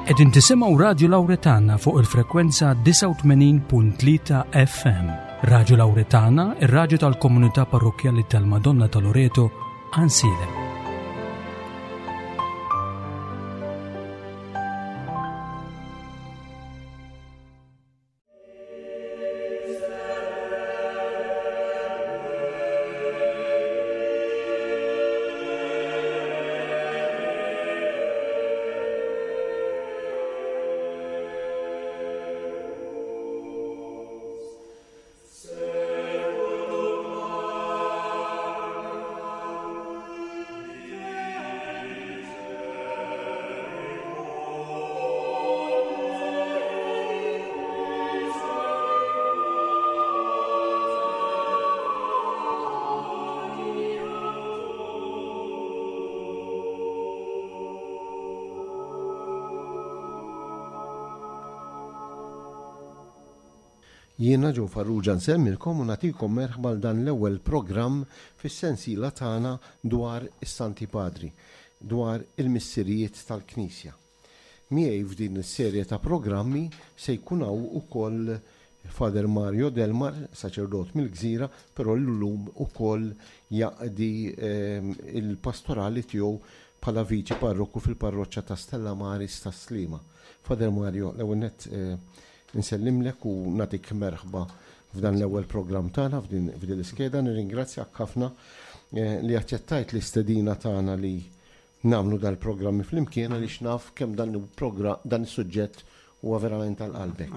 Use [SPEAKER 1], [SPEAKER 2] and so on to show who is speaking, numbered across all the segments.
[SPEAKER 1] Qegħdin tisimgħu Radju Lawretana fuq il-frekwenza 89.3 FM. Radju Lawretana, ir-radju tal-Komunità Parrokjali tal-Madonna ta' Loreto, Ansilem.
[SPEAKER 2] Jiena Ġo Farrugia nsemmilkom u nagħtikom merħba l dan l-ewwel programm fis-sensiela tagħna dwar is-Santi Padri, dwar il-missirijiet tal-Knisja. Miegħi f'din is-serje ta' programmi se jkun hawn ukoll Father Mario Delmar, saċerdot mill-Gżira, però llum ukoll jaqdi il-pastorali tiegħu bħala viċi parroku fil-parroċċja ta' Stella Maris ta' Slima. Father Mario, l-ewwel nett nsellimlek u natik merħba f'dan l-ewwel programm tagħna f'din l-iskeda. Nirringrazzjak ħafna li aċċettajt l-istedina tagħna li nagħmlu dal-programmi flimkien għaliex naf kemm dan is-suġġett huwa verament tal-qalbek.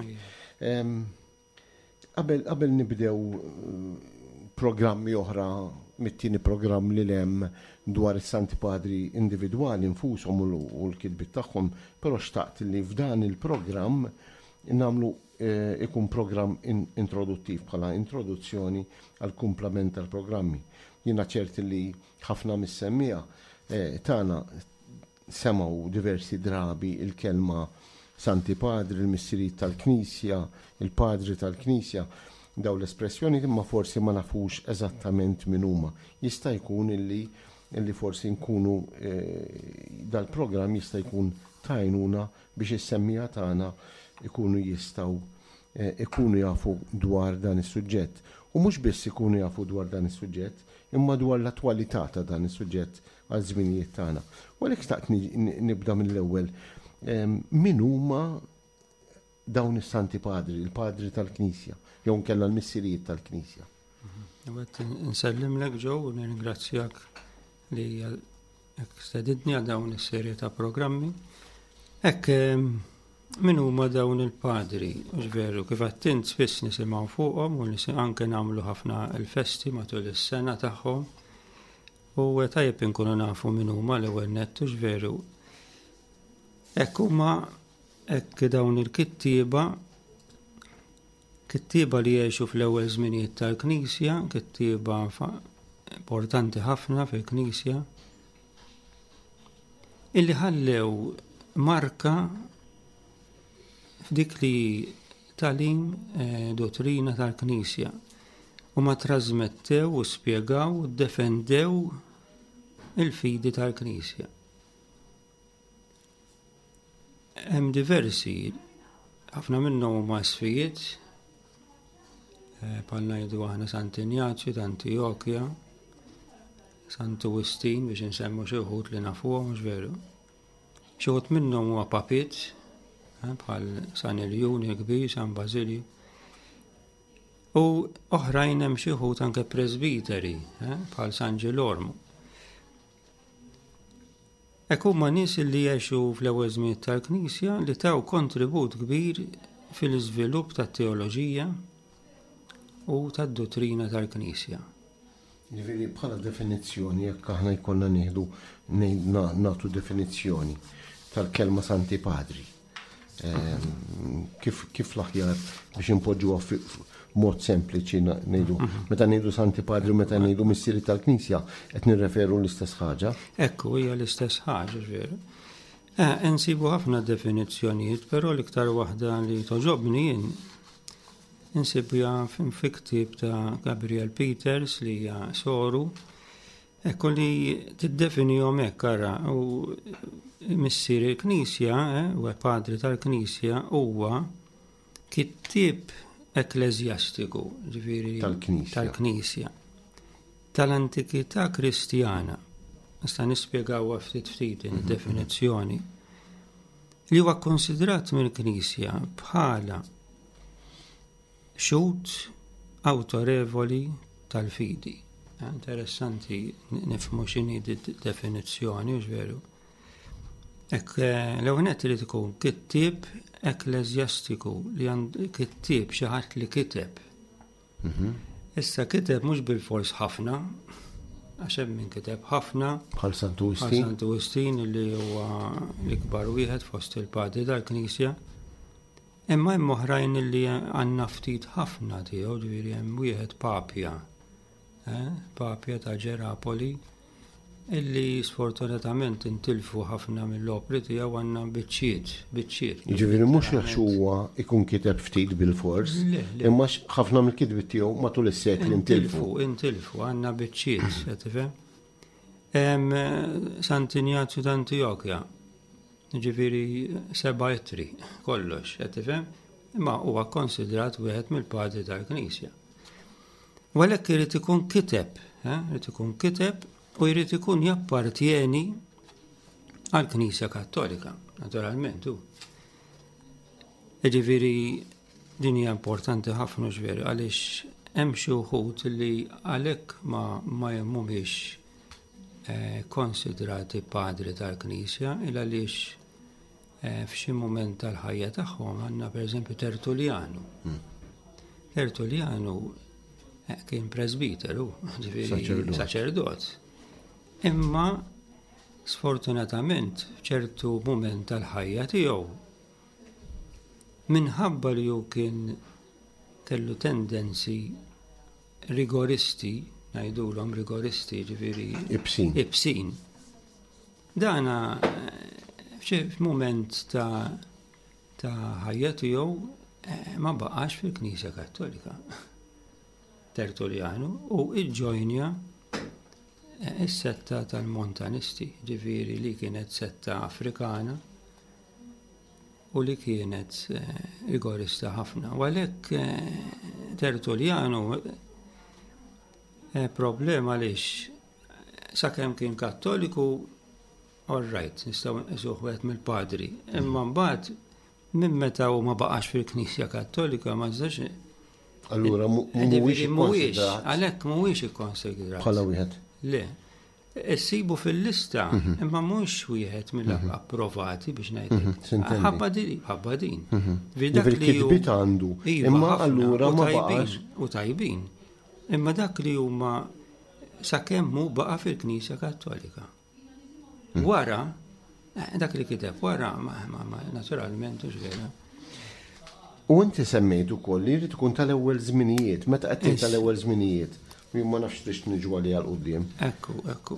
[SPEAKER 2] Qabel nibdew programmi oħra mit-tieni programm li hemm dwar is-Santi Padri individwali nfushom u l-kitbiet tagħhom, però xtaqt li f'dan il-programm namlu ikun program introduttiv bħala introduzzjoni għal kumplament tal-programmi. Jiena ċerti li ħafna mis-semmija tagħna semgħu diversi drabi il-kelma Santi Padri, il-missirijiet tal-Knisja, il-Padri tal-Knisja, daw l-espressjoni imma forsi ma nafux eżattament min huma. Jista' jkun illi forsi nkunu dal-programm jista' jkun tajnuna biex is-semmija tagħna ikunu jafu dwar dan is-suġġett. U mhux biss ikunu jafu dwar dan is-suġġett, imma dwar l-attwalità ta' dan is-suġġett għal żminijiet tagħna. U għalhekk staqt nibda mill-ewwel. Min huma dawn is-Santi Padri, il-Padri tal-Knisja, jew nkella l-missirijiet tal-Knisja?
[SPEAKER 3] Nsellimlek Ġew u nirringrazzjak li stedidni għal dawn is-serje ta' programmi. Min huma dawn il-padri, veru, kif għattint spiss nisimgħu fuqhom u anke nagħmlu ħafna l-festi matul is-sena tagħhom. U tajjeb inkunu nafu min huma l-ewwel nett veru. Hekk huma hekk dawn il-kittieba li jgħixu fl-ewwel żminijiet tal-Knisja, kittieba importanti ħafna fil-Knisja, illi ħallew marka f'dik li talim dottrina tal-Knisja u ma trasmettew u spjegaw u defendew il-fidi tal-Knisja. Hemm diversi, ħafna minnhom huma sfijiet, bħal ngħidu aħna Sant Ignazju ta' Antiochja, Sant Agustin biex insemmu xi wħud li nafuhom mhux veru. Xi wħud minnhom huwa papiet, bħal San Iljun il-Kbir, San Basilju. U oħrajn hemm xi wħud anke presbiteri, bħal San Ġilormu. Hekk huma nies li jgħixu fl-ewwel żmien tal-Knisja li taw kontribut kbir fil-iżvilupp tat-teoloġija u tad-dottrina tal-Knisja.
[SPEAKER 2] Jiġifieri bħala definizzjoni jekk aħna jkollna nieħdu nagħtu definizzjoni tal-kelma Santi Padri. Kif l-aħjar biex impoġġuha mod sempliċi ngħidu. Meta ngħidu Santi Padri u meta ngħidu missieri tal-Knisja qed nirreferu l-istess ħaġa.
[SPEAKER 3] Ekku hija l-istess ħaġa veru. Insibu ħafna definizzjonijiet, però l-iktar waħda li toġobni jien insibja fi ktieb ta' Gabriel Peters li hija soru, ekku li tiddefinihom hekk ara u missier il-Knisja, u padri tal-Knisja, huwa kittieb ekleżjastiku, ġifieri tal-Knisja, tal-Antikità Kristjana. Nista' nispjegawha ftit id-definizzjoni li huwa konsidrat mill-Knisja bħala xut awtorevoli tal-fidi. Interessanti nifhmu x'inhi d-definizzjoni, veru. L-ewwel li tkun kittieb ekleżjastiku li kittieb xi ħadd li kiteb. Issa kiteb mhux bil-fors ħafna, għax hemm min kiteb ħafna.
[SPEAKER 2] Bħal Sant
[SPEAKER 3] Agustin li huwa l-ikbar wieħed fost il-padri tal-Knisja. Imma hemm oħrajn li għandna ftit ħafna tiegħu, ġifieri hemm wieħed Papja. Papja ta' Ġerapoli, illi sfortunatament intilfu ħafna mill-opri tiegħu għandna biċċiet.
[SPEAKER 2] Ġifieri mhux jaħx huwa ikun kiteb ftit bil-fors, imma ħafna mill-kitbiet tiegħu matul is-sekli intilfu.
[SPEAKER 3] Intilfu, għandna biċċiet, qed tifhem. Hemm Sant Ignazju d'Antiochia, ġifieri 7 ittri, kollox, qed tifhem, imma huwa konsidrat wieħed mill-padri tal-Knisja. U għalhekk irid ikun kiteb, u jrid ikun jappartjeni għall-Knisja Kattolika, naturalment. Ġifieri din hija importanti ħafna ġveri għaliex hemm xi wħud li għalhekk ma mhumiex konsidrati padri tal-Knisja il għaliex f'xi mument tal-ħajja tagħhom għandna pereżempju Tertuljanu. Tertuljanu kien presbiteru, ġifieri saċerdot. Imma sfortunatament f'ċertu mument tal-ħajja tiegħu minħabba li hu kellu tendenzi rigoristi, ngħidulhom rigoristi, ġifieri ibsin. Dana f'mument ta' ħajja tiegħu ma baqax fil-Knisja Kattolika. Tertuljanu u iġġojnja is-setta tal-Montanisti, ġifieri li kienet setta Afrikana u li kienet rigorista ħafna. U għalhekk Tertuljanu problema għaliex sakemm kien Kattoliku, all right, nistgħu nqisuh wieħed mill-padri. Imma mbagħad minn meta hu ma baqax fil-Knisja Kattolika ma żdax.
[SPEAKER 2] Allura mhuwiex
[SPEAKER 3] għalhekk mhuwiex ikkonsidrat.
[SPEAKER 2] Bħala wieħed.
[SPEAKER 3] Le. Issibu fil-lista, imma mhux wieħed mill-approvati biex ngħidlek. Ħabba din.
[SPEAKER 2] Kitbiet għandu. Imma allura ma baqax.
[SPEAKER 3] U tajbin. Imma dak li huma sakemm hu baqa' fil-Knisja Kattolika. Wara, dak li kiteb wara naturalment ġvera.
[SPEAKER 2] U inti semmejt ukoll li jrid ikun tal-ewwel żminijiet, meta qed tgħid tal-ewwel żminijiet, ma nafx trix niġu għalija l-qudiem.
[SPEAKER 3] Ekku.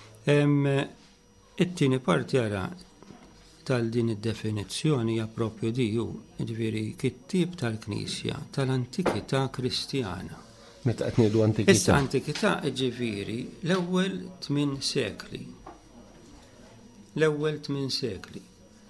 [SPEAKER 3] It-tieni parti ara tal-din id-definizzjoni hija proprju hu, ġifieri kittieb tal-Knisja tal-Antikità Kristjana.
[SPEAKER 2] Meta qed ngħidu Antikità?
[SPEAKER 3] Issa Antikità ġifieri l-ewwel 8 sekli. L-ewwel 8 sekli.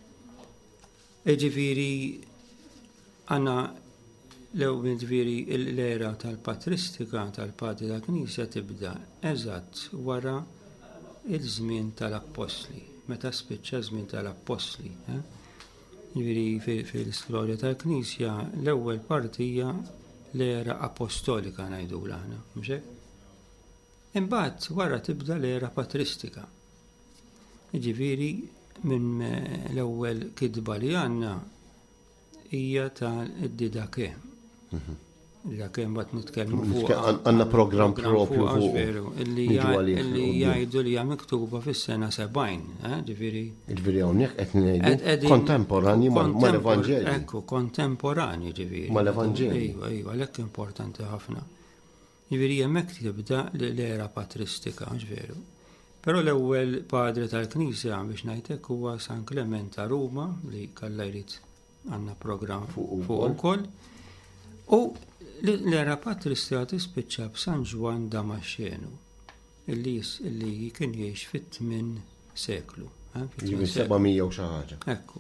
[SPEAKER 3] Ġifieri għandna l-ewwel ġifieri l-era tal-patristika tal-padri tal-Knisja tibda eżatt wara il-żmien tal-Apostli, meta spiċċa żmien tal-Apostli. Ġifieri fil-istorja tal-Knisja l-ewwel partija l-era apostolika ngħidula aħna, mhux hekk? Imbagħad wara tibda l-era patristika. Ġifieri minn l-ewwel kidba li għandna hija tal-Didake. Didake mbagħad nitkellmu fuq.
[SPEAKER 2] Għandna programm propju fuq.
[SPEAKER 3] Illi jgħidu li hija miktuba fis-sena 70, ġifieri.
[SPEAKER 2] Ġifieri hawnhekk qed ngħidu kontemporanji mal-Evanġelji.
[SPEAKER 3] Ekku, kontemporanji ġifieri.
[SPEAKER 2] Mal-Evanġelji.
[SPEAKER 3] Ejwa, għalhekk importanti ħafna. Ġifieri hemmhekk tibda l-era patristika, ġvieru. Però l-ewwel padri tal-Knisja biex ngħidlek huwa San Klement ta' Ruma li kellha jrid għandna programm fuq ukoll. U l-era patristika tispiċċa b'San Ġwan Damaxxenu illi kien jgħix fit-8 seklu.
[SPEAKER 2] Ġivi 700 u xi ħaġa.
[SPEAKER 3] Ekku.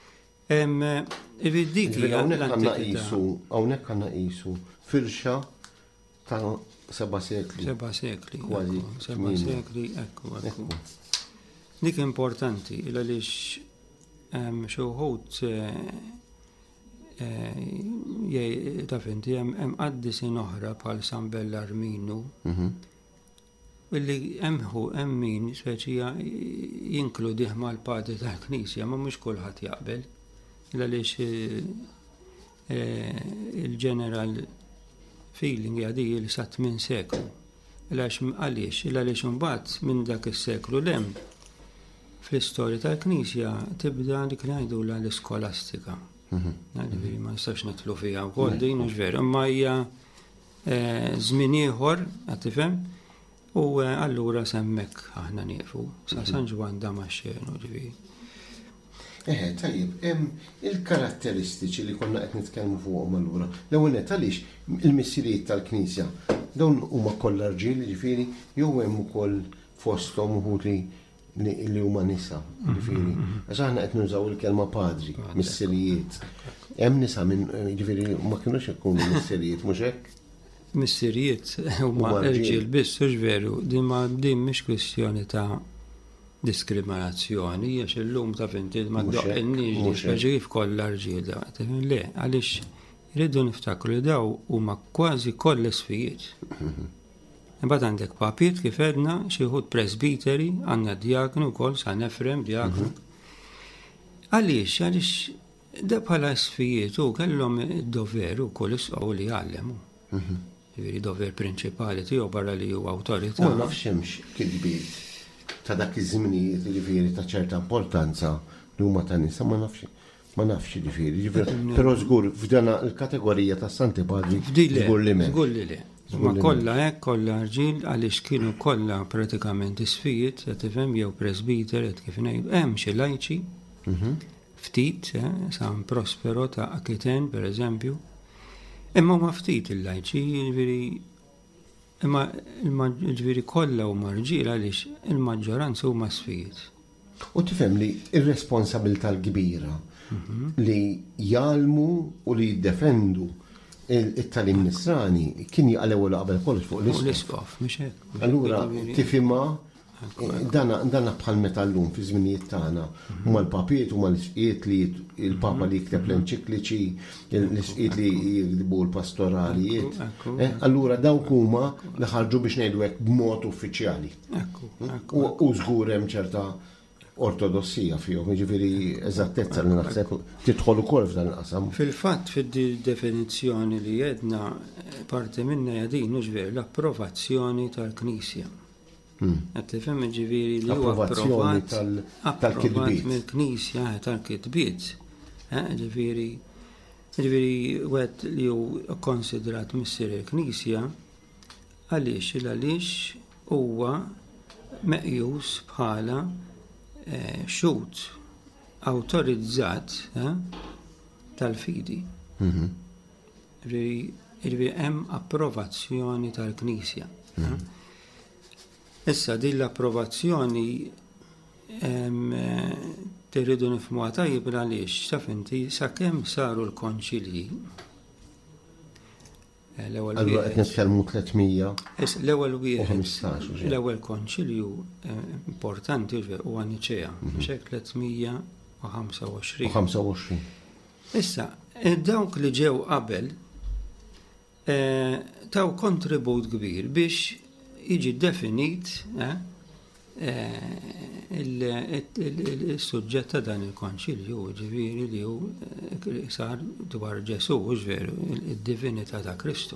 [SPEAKER 3] Dik hija
[SPEAKER 2] hawnhekk għandna qisu firxa ta' 7 sekli.
[SPEAKER 3] 7 sekli.
[SPEAKER 2] Kważi
[SPEAKER 3] 7 sekli, ekku. Dik importanti, għaliex xi wħud taf inti hemm qaddisin oħra bħal San Bellarminu illi hemm min speċi jinkludih mal-padri tal-Knisja, ma mhux kulħadd jaqbel. Għaliex il-general feeling għadi li sa 8 seklu. Għaliex imbagħad minn dak is-seklu lem fl-istorja tal-Knisja tibda dik li ngħidulha l-iskolastika. Ma nistax nitlu fiha wkoll din mhux veru, imma hija żmien ieħor qed tifhem u allura semmek aħna nieqfu sa San Ġwan Damaxxenu ġifieri.
[SPEAKER 2] Tajjeb, hemm il-karatteristiċi li konna qed nitkellmu fuqhom allura. L-ewwel nett għaliex il-missirijiet tal-Knisja dawn huma kollha rġiel ġifieri jew hemm ukoll fosthom uħud li huma nisa, ġifieri. Għax aħna qed nużaw il-kelma padri, missirijiet. Hemm nisa minn ġifieri ma kinux ikunu missirijiet, mhux hekk?
[SPEAKER 3] Missirijiet huma rġiel biss, mhux veru, din mhix kwestjoni ta' diskriminazzjoni, għax illum ta' finti ma ddoqqiniex speċi kif kollha rġiel. Le, għaliex irridu niftakru li daw huma kważi kollha sfijiet. Imbagħad għandek papiet kif edna xi wħud presbiteri, għandna djaknu wkoll San Efrem djaknu. Għaliex da bħala sfijiet u kellhom id-dover ukoll isqgħu li jgħallemu. Ġifieri dover prinċipali tiegħu barra li huwa awtorità.
[SPEAKER 2] Ma nafx hemmx kitbiet ta' dak iż-żminijiet ġifieri ta' ċerta importanza li huma ta' nisa ma nafx ġifieri. Però żgur f'dana l-kategorija ta' Santi Padri żgur li m'hemm.
[SPEAKER 3] Żgur li le. Ma kollha hekk kollha rġiel għaliex kienu kollha pratikament isfijiet qed tifhem jew presbiter qed kif ngħidu hemm xi lajċi ftit San Prospero ta' Aquitaine pereżempju. Imma ma ftit il-lajċi ġifieri imma ġifieri kollha huma rġiel għaliex il-maġġoranza huma sfijiet.
[SPEAKER 2] U tifhem li ir-responsabilità l-kbira li jgħalmu u li jiddefendu it-talim nisrani kien jaqalew qabel kollox fuq l-isqof. Allura tifhimha dana bħal meta llum fi żminijiet tagħna huma l-papiet huma l-isqiet li il-papa li jikteb l-enċikliċi, l-isqiet li jikdbu l-pastoralijiet. Allura dawk huma li ħarġu biex ngħidu hekk b'mod uffiċjali. U żgur hemm ċerta ortodossija fihom, jiġifieri eżattezza li naħseb tidħol ukoll f'dan il-qasam.
[SPEAKER 3] Fil-fatt fid-definizzjoni li jedna parti minnha hija din mhux veru l-approvazzjoni tal-Knisja. Qed tifhem ġifieri li huwa approvat mill-Knisja tal-kitbiet. Ġifieri wieħed li hu konsidrat missier il-Knisja għaliex huwa meqjus bħala xut awtorizzat tal-fidi. Ġifieri hemm approvazzjoni tal-Knisja. Issa din l-approvazzjoni tirridu nifhmuha tajjeb għaliex taf inti sakemm saru l-konċilji.
[SPEAKER 2] Allura qed nitkellmu 300.
[SPEAKER 3] L-ewwel wieħed l-ewwel konċilju importanti huwa Niċea, xek 325. Issa, dawk li ġew qabel taw kontribut kbir biex jiġi definit il-suġġett ta' dan il-konċilju ġifieri li hu sar dwar Ġesu mhux veru id-divinità ta' Kristu.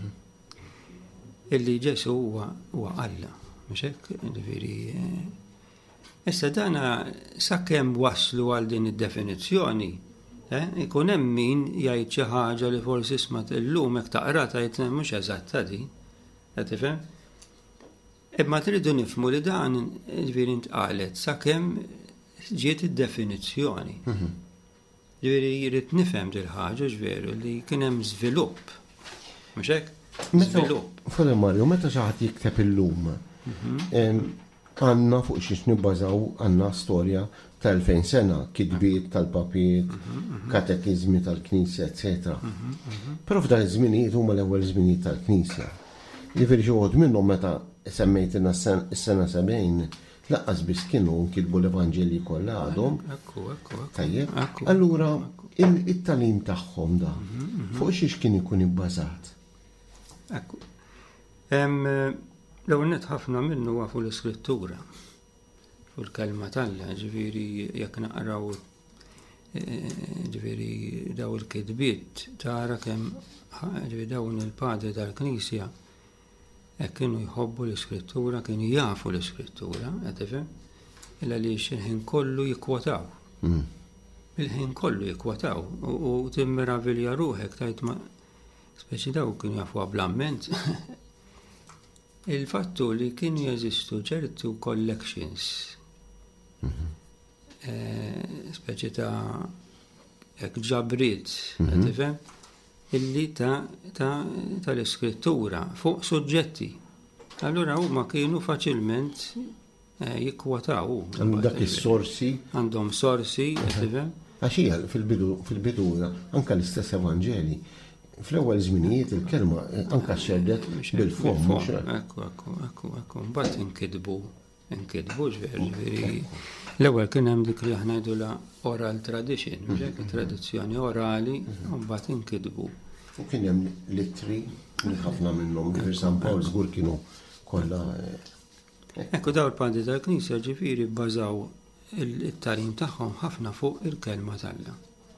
[SPEAKER 3] Illi Ġesu huwa Alla, mhux hekk ġifieri. Issa dana sakemm waslu għal din id-definizzjoni, ikun hemm min jgħid xi ħaġa li forsi isma' illum hekk taqra tgħid mhux eżatta din. Qed tifhem? Imma tridu nifhmu li dan ġifieri ntqalet sakemm ġiet id-definizzjoni. Ġifieri jrid nifhem dil ħaġa ġveru li kien hemm żvilupp. Mhux hekk? Żvilupp.
[SPEAKER 2] Mario, meta xi ħadd jikteb illum, għanna fuq xiex nibbażaw għanna storja tal-2000 sena, kidbiet tal-papiet, katekizmi tal-Knisja, etc. Però f'dan iż-żminijiet huma l-ewwel żminijiet tal-Knisja. Jiġifieri xi wħud minnhom meta semmejtilna s-sena 70 laqqas biss kienu nkitbu l-Evanġelji kollha għadhom. Tajjeb. Allura it-talim tagħhom da fuq xiex kien ikun ibbażat.
[SPEAKER 3] Ekku. L-ewwel nett ħafna minnu huwa fuq l-Iskrittura. Fuq il-kelma Alla, ġifieri jekk naqraw ġifieri daw il-kitbiet tara kemm ġifieri dawn il-padri tal-Knisja hekk kienu jħobbu l-Iskrittura, kienu jafu l-Iskrittura, qed tifhem? Illa li il-ħin kollu jikkwotaw. Il-ħin kollu jikkwotaw u timmeravilja ruħek tajt ma speċi daw kienu jafu bl-amment. Il-fattu li kienu jeżistu ċertu collections, speċi ta' ġabrit, qed tifhem? Illi tal-Iskrittura fuq suġġetti. Allura huma kienu faċilment jikkwotaw.
[SPEAKER 2] Dak is-sorsi.
[SPEAKER 3] Għandhom sorsi, qed tifhem?
[SPEAKER 2] Għaxija fil-bidu anke l-istess Evanġeli. Fl-ewwel żminijiet il-kelma anke xerdet bil-fom.
[SPEAKER 3] Ekku. Mbagħad inkidbu ġifieri. L-ewwel kien hemm dik li aħna ngħidulha oral tradition, tradizzjoni orali, u mbagħad inkidbu.
[SPEAKER 2] U kien hemm littri li ħafna minnhom ġifier San Pawl żgur kienu kollha.
[SPEAKER 3] Ekku daw il-padri tal-Knisja ġifieri bbażaw it-talim tagħhom ħafna fuq il-kelma Alla.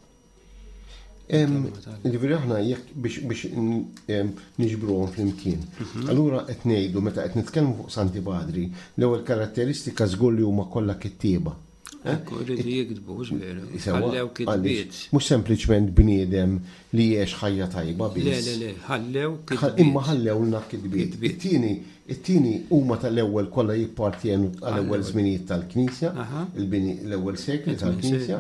[SPEAKER 2] Ġifieri aħna jekk biex niġbruhom flimkien. Allura qed ngħidu meta qed nitkellmu fuq Santi Padri, l-ewwel karatteristika żgur li huma kollha kittieba.
[SPEAKER 3] Ekku, rridu jikdbu, ġveru. Ħallew kitbiet.
[SPEAKER 2] Mhux sempliċement bniedem li jgħix ħajja tajba biss.
[SPEAKER 3] Le, ħallew kitbiet.
[SPEAKER 2] Imma ħallewna kitbiet. It-tieni huma tal-ewwel kollha jippartjenu għall-ewwel żminijiet tal-Knisja, l-ewwel sekli tal-Knisja.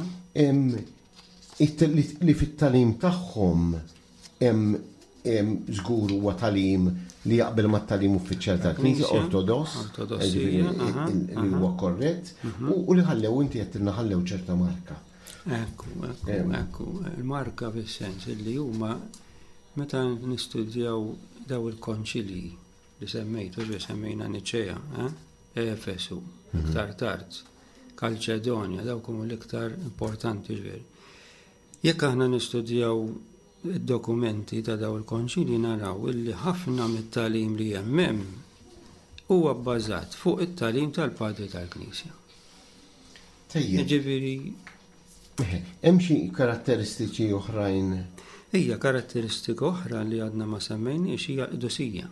[SPEAKER 2] Li fit-talim tagħhom hemm żgur huwa talim li jaqbel mat-talim uffiċjali tal-Knisja ortodoss, li huwa korrett, u li ħallew inti qed ħallew ċerta marka.
[SPEAKER 3] Ekku, il-marka fis-sens li huma meta nistudjaw daw il-konċilji li semmejna Niċea, Efesu, iktar tard, Kalċedonja, dawk huma l-iktar importanti ġveri. Jekk aħna nistudjaw id-dokumenti ta' daw il-konċilji naraw illi ħafna mit-talim li hemm huwa bbażat fuq it-talim tal-Padri tal-Knisja. Ġifieri
[SPEAKER 2] hemm xi karatteristiċi oħrajn.
[SPEAKER 3] Hija karatteristika oħra li għadna ma semmejniex hija l-qdusija.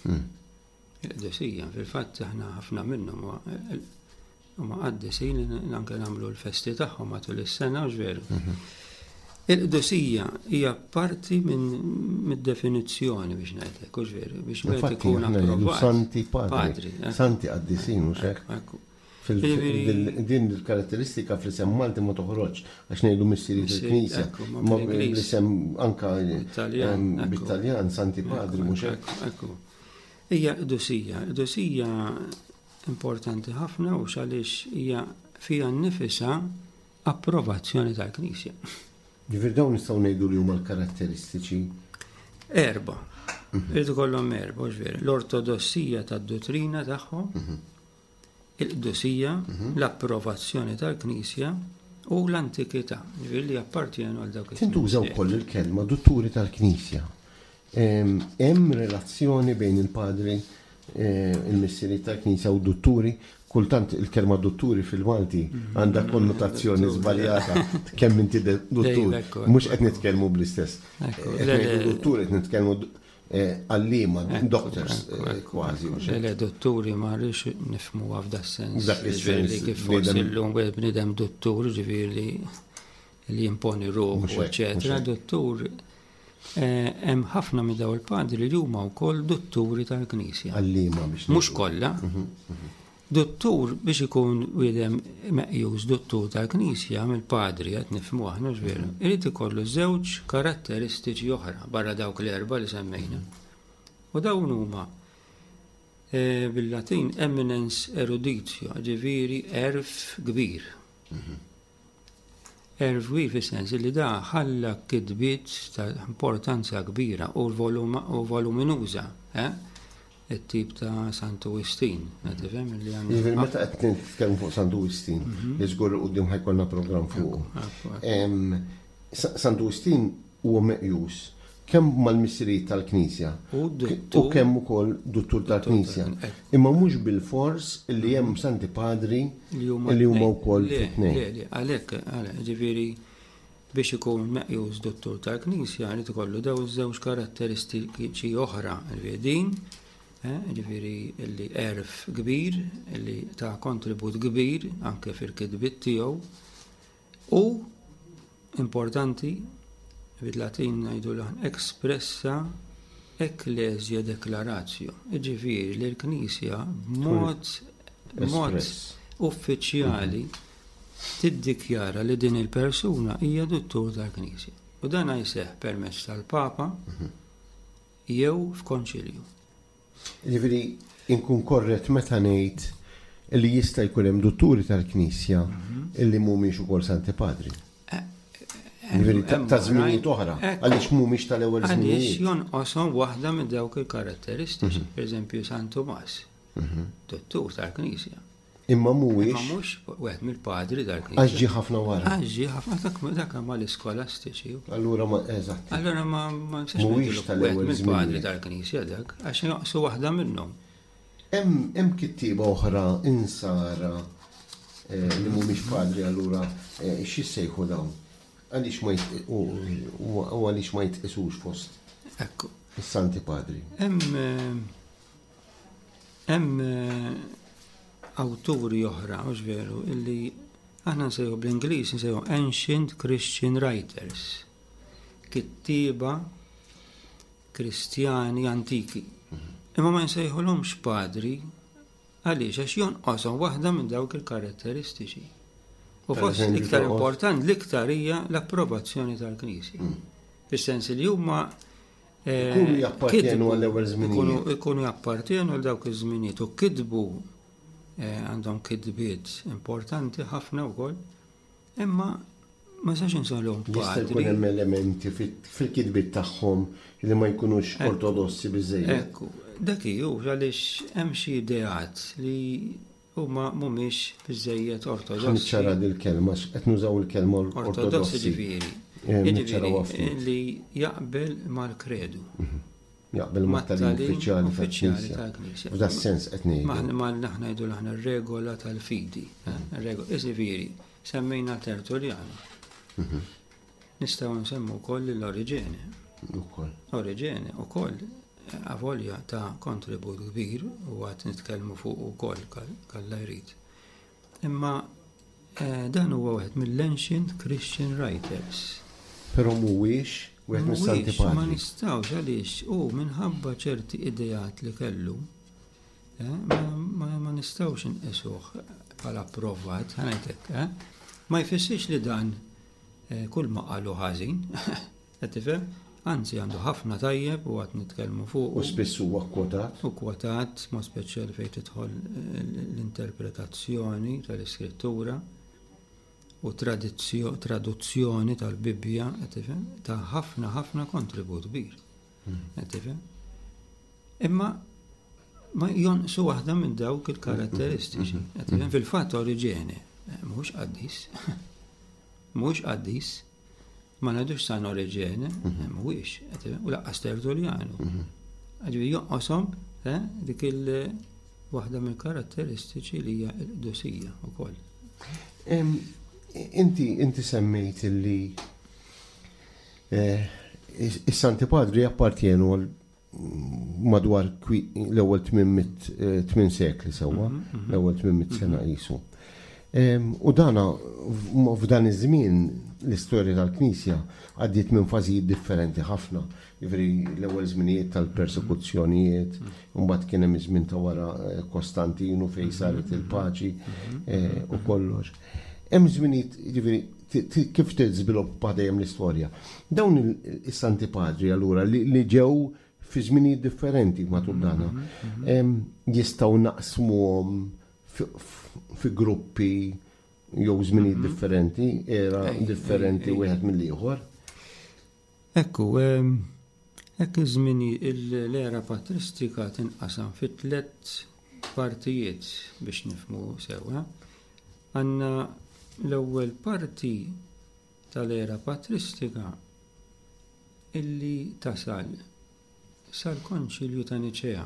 [SPEAKER 3] Il-qdusija fil-fatt aħna ħafna minnhom huma qaddisin anke nagħmlu l-festi tagħhom matul is-sena ġveru. Il-qdusija hija parti mid-definizzjoni biex ngħidlek, ġveru, biex wieħed ikun approvat.
[SPEAKER 2] Santi Padri, Santi qaddisin mhux hekk. Din il-karatteristika fl-isem Malti ma toħroġ għax ngħidu missierijiet il-Knisja. Ma l-isem anke bit-Taljan Santi Padri mhux hekk.
[SPEAKER 3] Hija qdusija. Qdusija importanti ħafna u għaliex hija fiha nnifisha approvazzjoni tal-Knisja.
[SPEAKER 2] Ġifier dawn nistgħu ngħidu li huma l-karatteristiċi?
[SPEAKER 3] 4. Irid ikollhom 4 ġifieri. L-ortodossija tad-dottrina tagħhom, il-qdusija, l-approvazzjoni tal-Knisja u l-antikità, ġifieri li appartjenu għal dawk.
[SPEAKER 2] Tintuża wkoll il-kelma dutturi tal-Knisja. Hemm relazzjoni bejn il-padri, il-missieri tal-Knisja u dutturi. Kultant il-kelma dutturi fil-Malti għandha konnotazzjoni żbaljata kemm inti dutturi. Mhux qed nitkellmu bl-istess. Dutturi qed nitkellmu għallima, doctors kważi.
[SPEAKER 3] Le dutturi ma rridx nifhmu f'da sens. Ġifieri kif forsi llum bniedem duttur ġifieri li jimponi ruħu, eċetera. Duttur hemm ħafna minn daw il-padri li huma wkoll dutturi tal-Knisja.
[SPEAKER 2] Għallima biex.
[SPEAKER 3] Mhux kollha. Dottur biex ikun wiedem meqjus dottur tal-Knisja mill-padri qed nifhmu aħna ġveru. Irid ikollu żewġ karatteristiċi oħra barra dawk l-4 li semmejna. U dawn huma Bil-Latin eminence eruditio, ġifieri erf kbir. Erf kbir fis-sens li da ħalla kitbiet ta' importanza kbira u voluminuża, it-tip ta' Sant Agustin. Tifhem li
[SPEAKER 2] Jiġifieri meta qed nitkellmu fuq Sant Agustin, li żgur quddiem ħajkollna programm fuq. Sant Agustin huwa meqjus kemm mal-missirijiet tal-Knisja u kemm ukoll duttur tal-Knisja. Imma mhux bil-fors li hemm Santi Padri li huma wkoll fit-tnejn.
[SPEAKER 3] Għalhekk, ġifieri biex ikun meqjus duttur tal-Knisja rid ikollu daw iż-żewġ karatteristiċi oħra l-vedin, ġifieri li erf kbir, li ta' kontribut kbir anke fil-kitbiet tiegħu u importanti bil-Latin ngħidu expressa ecclesia declaratio. Ġifieri li l-Knisja b'mod uffiċjali tiddikjara li din il-persuna hija duttur tal-Knisja. U dan jseħħ permezz tal-Papa jew f'konċilju.
[SPEAKER 2] Ġifieri inkun korrett meta ngħid li jista' jkun hemm dutturi tal-Knisja illi mhumiex ukoll Santi Padri. Ta' żminijiet oħra, għaliex mhumiex tal-ewwel żminijiet.
[SPEAKER 3] Għaliex jonqoshom waħda minn dawk il-karatteristiċi, pereżempju San Tomas, duttur tal-Knisja.
[SPEAKER 2] Imma mhuwiex
[SPEAKER 3] wieħed mill-padri tal-Knisja.
[SPEAKER 2] Għax ġie ħafna wara.
[SPEAKER 3] Ġie ħafna dak mal-iskolastiċi.
[SPEAKER 2] Allura eżatt.
[SPEAKER 3] Allura ma
[SPEAKER 2] mhuwiex tal-ewwel
[SPEAKER 3] mill-padri tal-Knisja dak, għax jonqsu waħda minnhom.
[SPEAKER 2] Hemm kittieba oħra insara li mhumiex padri allura x'issejħu dawn. Għaliex ma jitqisux fost is-Santi Padri.
[SPEAKER 3] Hemm awturi oħra, mhux veru, illi aħna nsejħu bl-Ingliż nsejħu Ancient Christian Writers, kittieba Kristjani antiki. Imma ma nsejħulhomx padri għaliex għax jonqoshom waħda minn dawk il-karatteristiċi. U fost l-iktar important, l-iktar hija l-approvazzjoni tal-Knisja. Fis-sens li huma
[SPEAKER 2] ikunu jappartjenu għall-ewwel żminijiet.
[SPEAKER 3] Ikunu jappartjenu għal dawk iż-żminijiet u kitbu għandhom kitbiet importanti ħafna wkoll, imma ma sax insolhom padri.
[SPEAKER 2] Jista' jkun hemm elementi fil-kitbiet tagħhom li ma jkunux ortodossi biżejjed.
[SPEAKER 3] Ekku, dak hu għaliex hemm xi ideat li huma mhumiex biżejjed ortodossi.
[SPEAKER 2] Niċċara dil-kelma, qed nużaw il-kelma ortodossi.
[SPEAKER 3] Ġifieri li jaqbel mal-kredu.
[SPEAKER 2] Jaqbel mat-tagħlim uffiċjali tal-Knisja. F'da sens qed ngħidu.
[SPEAKER 3] Ma naħna ngħidu aħna r-regola tal-fidi. Ġifieri semmejna Tertuljano. Nistgħu nsemmu wkoll l-Oriġene. Oriġene wkoll avolja ta' kontribut kbir u għat nitkellmu fuq ukoll kalla jrid. Imma dan huwa wieħed mill-Ancient Christian Writers.
[SPEAKER 2] Però mhuwiex wieħed mis-Santi Padri.
[SPEAKER 3] Ma nistgħux għaliex minħabba ċerti ideat li kellu ma nistgħux inqisuh bħala approvat, ħanajtek, ma jfissirx li dan kull ma qalu ħażin, qed tifhem? Anzi għandu ħafna tajjeb u għat nitkellmu fuq.
[SPEAKER 2] U spiss huwa kwotat.
[SPEAKER 3] U kwotat, ma speċjali fejn tidħol l-interpretazzjoni tal-iskrittura u traduzzjoni tal-Bibbja, ta' ħafna kontribut kbir. Imma ma jonqsu waħda minn dawk il-karatteristiċi. Fil-fatt Oriġene, mhux qaddis, ma nadux San Oriġene, mhuwiex, u laqqas Tertuljano. Ġifieri jonqoshom dik il-waħda mill-karatteristiċi li hija l-qdusija wkoll.
[SPEAKER 2] Inti semmejt li is-Santi Padri appartjenu madwar l-ewwel 8 sekli sewwa, l-ewwel 800 sena qisu. U dana f'dan iż-żmien l-istorja tal-Knisja għaddiet minn fażijiet differenti ħafna. Jiġifieri l-ewwel żminijiet tal-persekuzzjonijiet, mbagħad kien hemm iż-żmien ta' wara Kostantinu fejn saret il-paċi u kollox. Hemm żminijiet jiġifieri kif tiżviluppa dejjem l-istorja. Dawn is-Santi Padri allura li ġew fi żminijiet differenti matul dana. Jistgħu naqsmuhom fi gruppi jew żminijiet differenti, era differenti wieħed mill-ieħor.
[SPEAKER 3] Ekku, hekk iż-żmini l-era patristika tinqasam fi 3 partijiet biex nifhmu sewwa. Għandna l-ewwel parti tal-era patristika illi tasal sal-Konċilju ta' Niċea.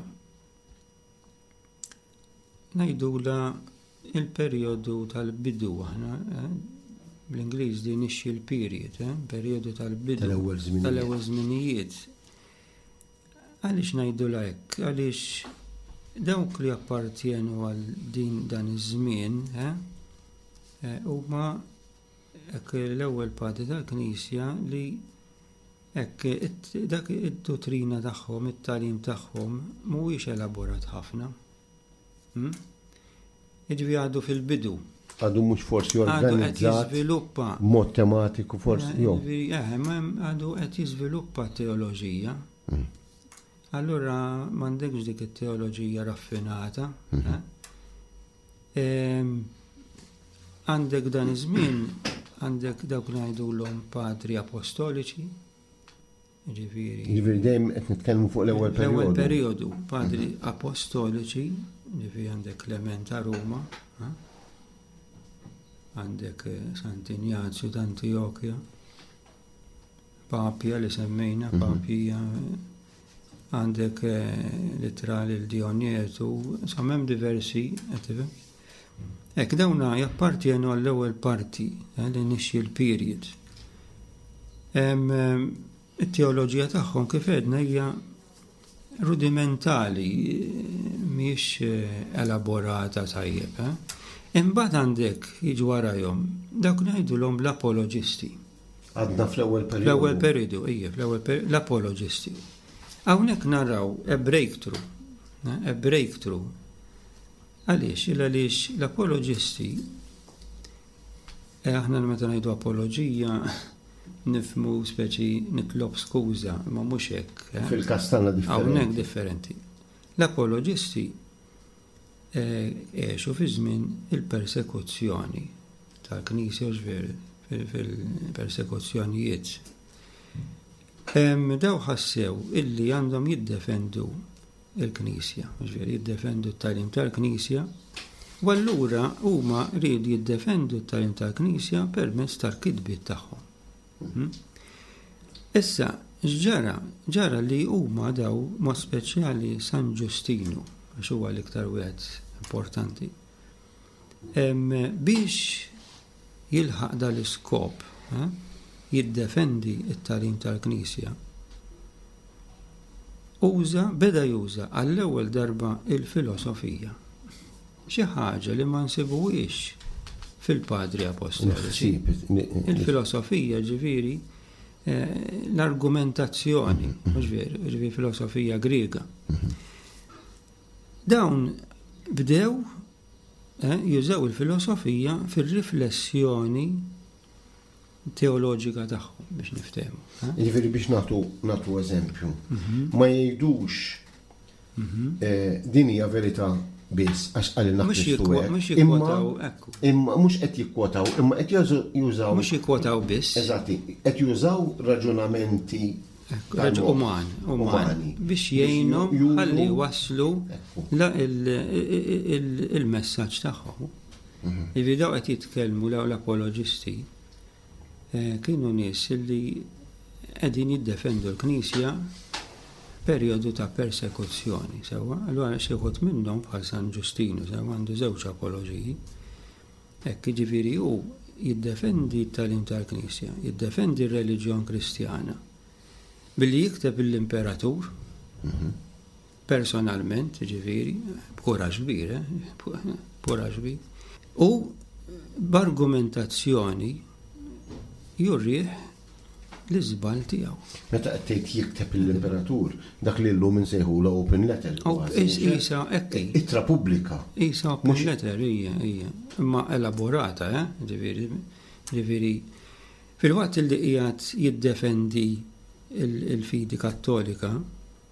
[SPEAKER 3] Ngħidula il-perjodu tal-bidu aħna, bl-Ingliż di initial period, perjodu tal-bidu tal-ewwel żminijiet. Għaliex ngħidula hekk? Għaliex dawk li appartjenu għal dan iż-żmien huma hekk l-ewwel parti tal-Knisja li hekk dak id-dottrina tagħhom, it-tagħlim tagħhom mhuwiex elaborat ħafna. Jiġri għadu fil-bidu.
[SPEAKER 2] Għadu mhux forsi organizzat mod tematiku forsi jew.
[SPEAKER 3] Għadu qed jiżviluppa teoloġija. Allura m'għandekx dik it-teoloġija raffinata. Għandek dan iż-żmien, għandek dawk ngħidulhom padri apostoliċi.
[SPEAKER 2] Ġifieri dejjem qed nitkellmu fuq l-ewwel perjodu.
[SPEAKER 3] L-ewwel perjodu, padri apostoliċi, ġifieri għandek Klement ta' Ruma, għandek Sant'Ignazju ta' Antiochia, Papja li semmejna, Papja, għandek literali l-Dionietu, hemm diversi, hekk dawna jappartjenu għall-ewwel parti, l-initial period. It-teoloġija tagħhom kif għedna hija rudimentali, mhix elaborata tajjeb. Imbagħad għandek jiġu warahom dawk ngħidulhom l-apoloġisti.
[SPEAKER 2] Għadna fl-ewwel perjodu.
[SPEAKER 3] Fl-ewwel perjodu, l-apoloġisti. Hawnhekk naraw a breakthrough. Għaliex l-apoloġisti, aħna meta ngħidu apoloġija nifhmu speċi nitlob skuża, ma mhux hekk.
[SPEAKER 2] Fil-kastana differenti.
[SPEAKER 3] Hawnhekk differenti. L-apoloġisti għexu fi żmien il-persekuzzjoni tal-Knisja fil-persekuzzjonijiet. Daw ħassew illi għandhom jiddefendu il-Knisja, jiddefendu t-tagħlim tal-Knisja, u allura huma rridu jiddefendu t-tagħlim tal-Knisja permezz tal-kitbiet tagħhom. Issa, ġara li huma daw ma' speċjali San Ġustinu, għax huwa l-iktar wieħed importanti, biex jilħaq dal-iskop, jiddefendi t-tagħlim tal-Knisja, beda juża għall-ewwel darba il-filosofija. Xi ħaġa li ma nsibuhiex fil-padri apostoliċi. Il-filosofija ġifieri l-argumentazzjoni, ġifieri filosofija Griega. Dawn bdew jużaw il-filosofija fir-riflessjoni teoloġika tagħhom biex niftehmu.
[SPEAKER 2] Jiġifieri biex nagħtu eżempju. Ma jgħidux din hija verità biss għax qalilna Kristu imma mhux qed jikkwotaw, imma qed jużaw.
[SPEAKER 3] Mhux jikkwotaw biss.
[SPEAKER 2] Eżatti, qed jużaw raġunamenti
[SPEAKER 3] umani biex jgħinhom ħalli waslu il-messaġġ tagħhom. Jiġifieri daw qed jitkellmu l-apoloġisti kienu nies li qegħdin jiddefendu l-Knisja perjodu ta' persekuzzjoni, sewwa. Allura xi wħud minnhom bħal San Ġustinu sewwa għandu żewġ apoloġiji. Hekk jiġifieri hu jiddefendi t-tagħlim tal-Knisja, jiddefendi r-reliġjon Kristjana billi jikteb l-imperatur personalment, jiġifieri b'kuraġġ kbir, u b'argumentazzjoni jurrieħ l-iżbal tiegħu.
[SPEAKER 2] Meta qed tgħid jikteb l-imperatur, dak li llum insejħula open letter.
[SPEAKER 3] Isa hekk.
[SPEAKER 2] Ittra pubblika.
[SPEAKER 3] Isa open letter hija, imma elaborata, ġifieri fil-waqt li qiegħed jiddefendi il-fidi kattolika,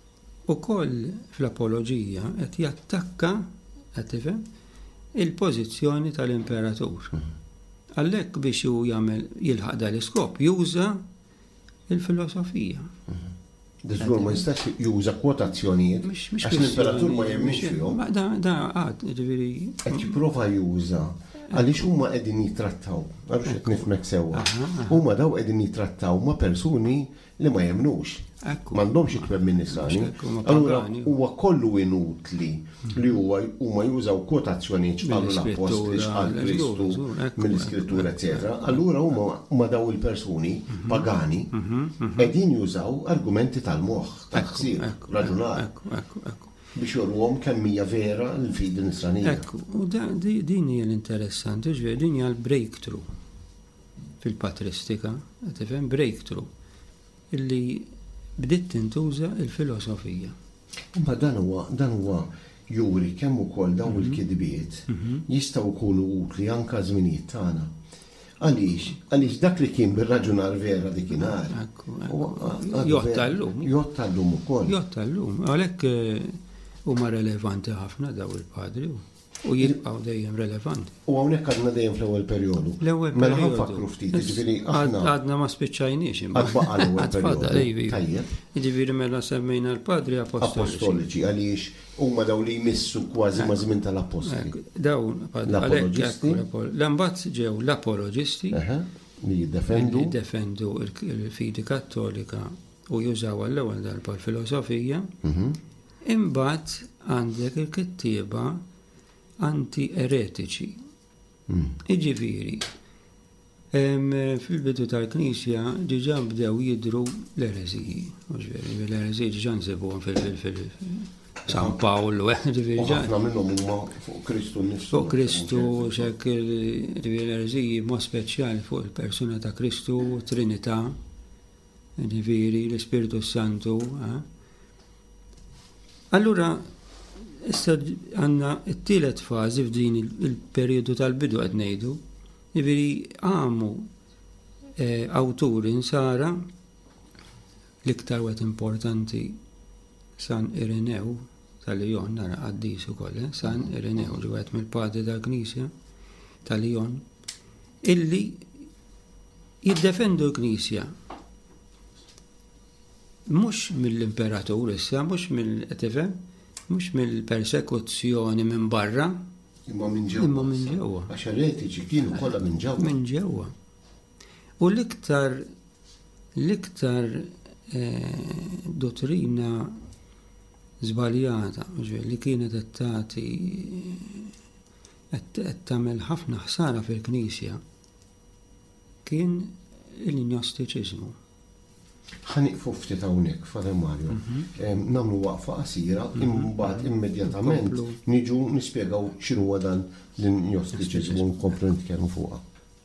[SPEAKER 3] ukoll fl-apoloġija qed jattakka qed tifhem il-pożizzjoni tal-imperatur. Għalhekk biex hu jilħaq dal-iskop juża il-filosofija.
[SPEAKER 2] Diżgur ma jistax juża kwotazzjonijiet għax l-imperatur ma jemmix fihom.
[SPEAKER 3] Da għad, ġifieri.
[SPEAKER 2] Qed jipprova juża għaliex huma qegħdin jittrattaw, għaliex qed nifhmek sewwa. Huma daw qegħdin jittrattaw ma' persuni li ma jemmnux. M'għandhomx ikber minn nisani. Allura huwa kollu inutli li huma jużaw kwotazzjonijiet x'qalu l-apostoli x'qal Kristu mill-Iskrittura eċetera. Allura huma daw il-persuni pagani qegħdin jużaw argumenti tal-moħħ, tal-ħsieb, raġunar. Biex jorwhom kemm hija vera l-fidi nisranija.
[SPEAKER 3] U din hija l-interessanti, din hija l-breakthrough fil-patristika, tifhem breakthrough illi bdiet tintuża il-filosofija.
[SPEAKER 2] Ma dan huwa juri kemm ukoll dawn il-kidbiet jistgħu jkunu utli anke żminijiet tagħna. Għaliex dak li kien bir-raġunar vera dikinhar.
[SPEAKER 3] Jottallum.
[SPEAKER 2] Jottallum ukoll.
[SPEAKER 3] Jottallum. Għalhekk huma relevanti ħafna daw il-padri u jibqgħu dejjem relevanti.
[SPEAKER 2] U hawnhekk għadna dejjem fl-ewwel perjodu. Mela ħanfakru ftit, jiġifieri aħna
[SPEAKER 3] għadna ma spiċċajniex imma.
[SPEAKER 2] Għad baqa' l-ewwel perjodu. Tajjeb.
[SPEAKER 3] Jiġifieri mela semmejna l-padri apostoliċi.
[SPEAKER 2] Għaliex huma daw li jmissu kważi ma' żmien tal-apostoli.
[SPEAKER 3] Dawn l-apoloġisti. L-imbagħad ġew l-apoloġisti
[SPEAKER 2] li
[SPEAKER 3] jiddefendu il-fidi kattolika u jużaw għall-ewwel darba l-filosofija. Imbagħad għandek il-kittieba anti-eretiċi. Jiġifieri, fil-bidu tal-Knisja diġà bdew jidhru l-eresiji. L-eresiji diġà nsibuhom fil-San Paolo.
[SPEAKER 2] Ħafna minnhom huma fuq Kristu nnifsu.
[SPEAKER 3] Fuq Kristu xekk l-eresiji ma' speċjali fuq il-persuna ta' Kristu, Trinità, jiġifieri l-Ispiritu Santu. Allura, issa għandna t-tielet fażi f'din il-perjodu tal-bidu qed ngħidu, jiġifieri għamu awturi nsara l-iktar wieħed importanti San Ireneu tal-Lijon, nara qaddis ukoll, San Ireneu ġewwet mill-padri tal-Knisja tal-Lijon, illi jiddefendu l-Knisja. Mhux mill-imperatur issa, mhux mill-persekuzzjoni minn barra,
[SPEAKER 2] imma minn ġewwa. Għax eretiċi kienu kollha minn ġewwa.
[SPEAKER 3] Minn ġewwa. U l-iktar dottrina żbaljata li kienet qed tagħmel ħafna ħsara fil-Knisja kien il-gnostiċiżmu.
[SPEAKER 2] Ħaniqfu ftit hawnhekk, Fader Mario. Nagħmlu waqfa qasira, imbagħad immedjatament niġu nispjegaw x'inhuwa dan l-gnostiċiżmu u nkomplu nitkellmu fuqha.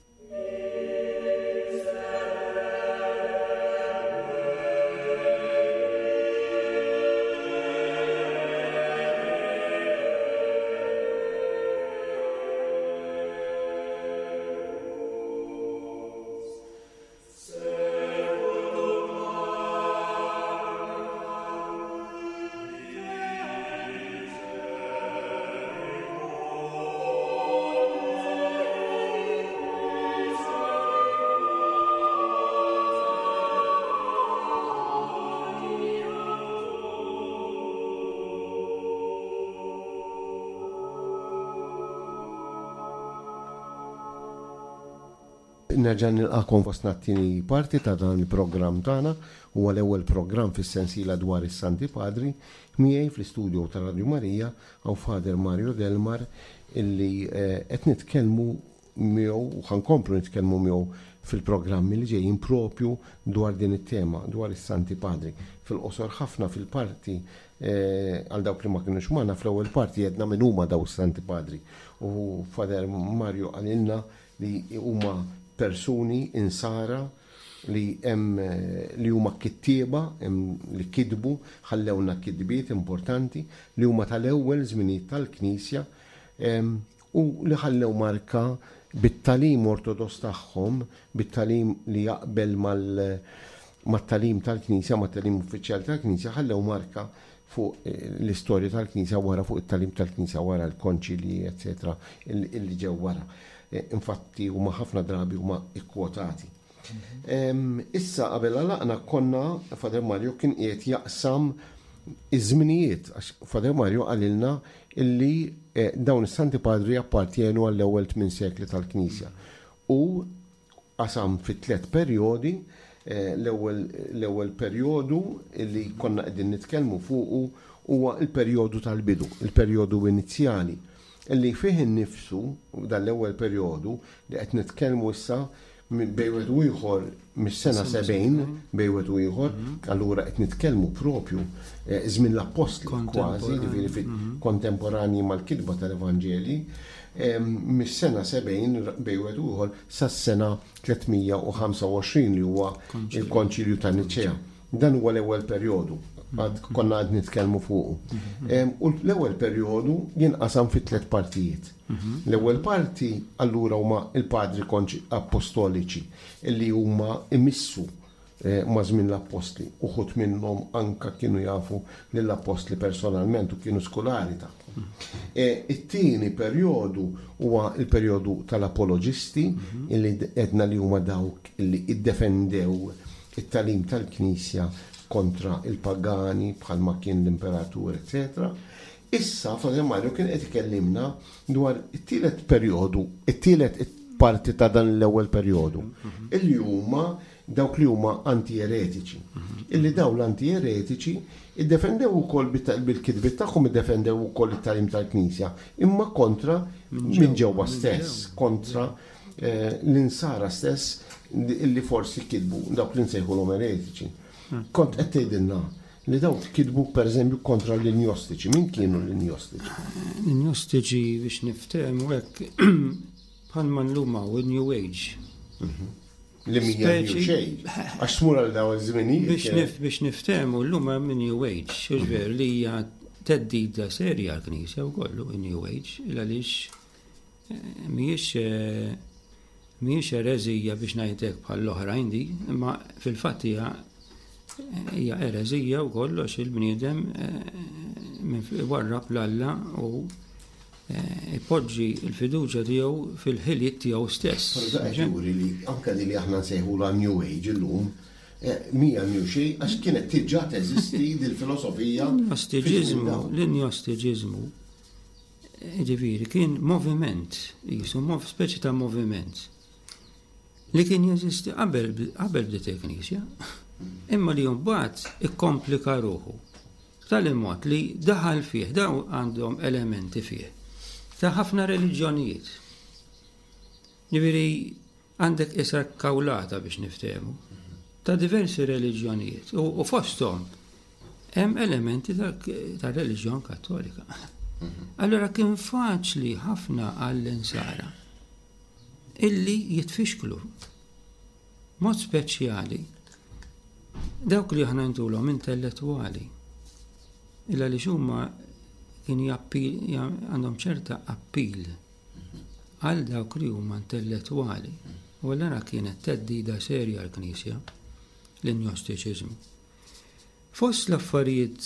[SPEAKER 2] Nerġa' nilqakom fostna t-tieni parti ta' dan il-programm tagħna huwa l-ewwel programm fis-sensiela dwar is-Santi Padri miegħi fl-istudju ta' Radio Marija hawn Fader Mario Delmar illi qed nitkellmu miegħu u ħankomplu nitkellmu miegħu fil-programmi li ġejjin propju dwar din it-tema dwar is-Santi Padri. Fil-qosor ħafna fil-parti għal dawk li ma kinux magħna fl-ewwel parti jedna min huma daw is-Santi Padri u Fader Mario għalilna li huma persuni insara li huma kittieba li kidbu ħallewna kidbiet importanti li huma tal-ewwel żminijiet tal-Knisja u li ħallew marka bit-talim ortodoss tagħhom, bit-talim li jaqbel mat-talim tal-Knisja, mat-talim uffiċjali tal-Knisja ħallew marka fuq l-istorja tal-Knisja wara, fuq it-talim tal-Knisja wara l-konċili, eccetera, illi ġew wara. Infatti huma ħafna drabi huma ikkwotati. Issa qabel għalaqna konna Fader Mario kien qiegħed jaqsam iż-żminijiet, għax Fader Mario qalilna illi dawn is-Santi Padri appartjenu għall-ewwel 8 sekli tal-Knisja. U qasam fit 3 perjodi, l-ewwel perjodu li konna qegħdin nitkellmu fuqu huwa l-perjodu tal-bidu, il-perjodu inizjali. Illi fih innifsu dan l-ewwel perjodu li qed nitkellmu issa bejwet u ieħor mis-sena 70 bejwet u ieħor, allura qed nitkellmu propju żmien l-Apostli kważi, jiġifieri kontemporanji mal-kitba tal-Evanġeli, mis-sena 70 bejwet u ieħor sas-sena 325 li huwa il-Konċilju ta' Niċea. Dan huwa l-ewwel perjodu. Konna għad nitkellmu fuqu. U l-ewwel perjodu jinqasam fi 3 partijiet. L-ewwel parti allura huma il-Padri Apostoliċi illi huma imissu ma' żmien l-Apostli. Uħud minnhom anka kienu jafu lill-Apostli personalment u kienu skolari tagħhom. It-tieni perjodu huwa il-perjodu tal-Apoloġisti illi qedna li huma dawk illi iddefendew it-talim tal-Knisja kontra il-pagani bħalma kien l-imperatur, etc. Issa Fader Mario kien qed ikellimna dwar it-tielet perjodu, it-tielet parti ta' dan l-ewwel perjodu, illi huma dawk li huma antieretiċi. Illi dawn l-antieretiċi iddefendew ukoll bil-kitbiet tagħhom iddefendew ukoll it-talim tal-Knisja, imma kontra minn ġewwa stess, kontra l-insara stess illi forsi kitbu dawk li nsejħulhom eretiċi. Kont qed tgħidilna li dawk kitbu pereżempju kontra l-injostiċi. Min kienu l-injostiċi?
[SPEAKER 3] L-injostiċi biex niftehmu hekk bħalma llum hawn New Age.
[SPEAKER 2] Li mija New Age. Għax tmur għal dawn iż-żminijiet. Biex
[SPEAKER 3] niftehmu llum hemm New Age, x'veru li hija teddida serja l-Knisja wkoll New Age għaliex mhijiex ereżija biex ngħidlek bħall-oħrajn di, imma fil-fatt hija ereżija u kollox il-bniedem warrab l-Alla u ipoġġi l-fiduċja tiegħu fil-ħiliet tiegħu stess.
[SPEAKER 2] Ġuri li anke li aħna nsejħula New Age illum mija New Age għax kienet tiġà teżisti dil-filosofija.
[SPEAKER 3] L-injostiġiżmu ġifieri kien moviment, jisu speċi ta' moviment li kien jeżisti qabel bdiet il-Knisja. Imma li mbagħad ikkomplika ruħu. Tal-imod li daħal fih, daw għandhom elementi fih. Ta' ħafna reliġjonijiet. Ġifieri għandek isra kawlata biex niftehmu. Ta' diversi reliġjonijiet. U fosthom hemm elementi ta' reliġjon Kattolika. Allora kien faċli ħafna għall-insara illi jitfixklu mod speċjali dawk li aħna ntulhom intellettwali illa li huma kien għandhom ċerta appil għal dawk li huma intellettwali u allura kienet teddida serja l-Knisja l-injostiċiżmu. Fost l-affarijiet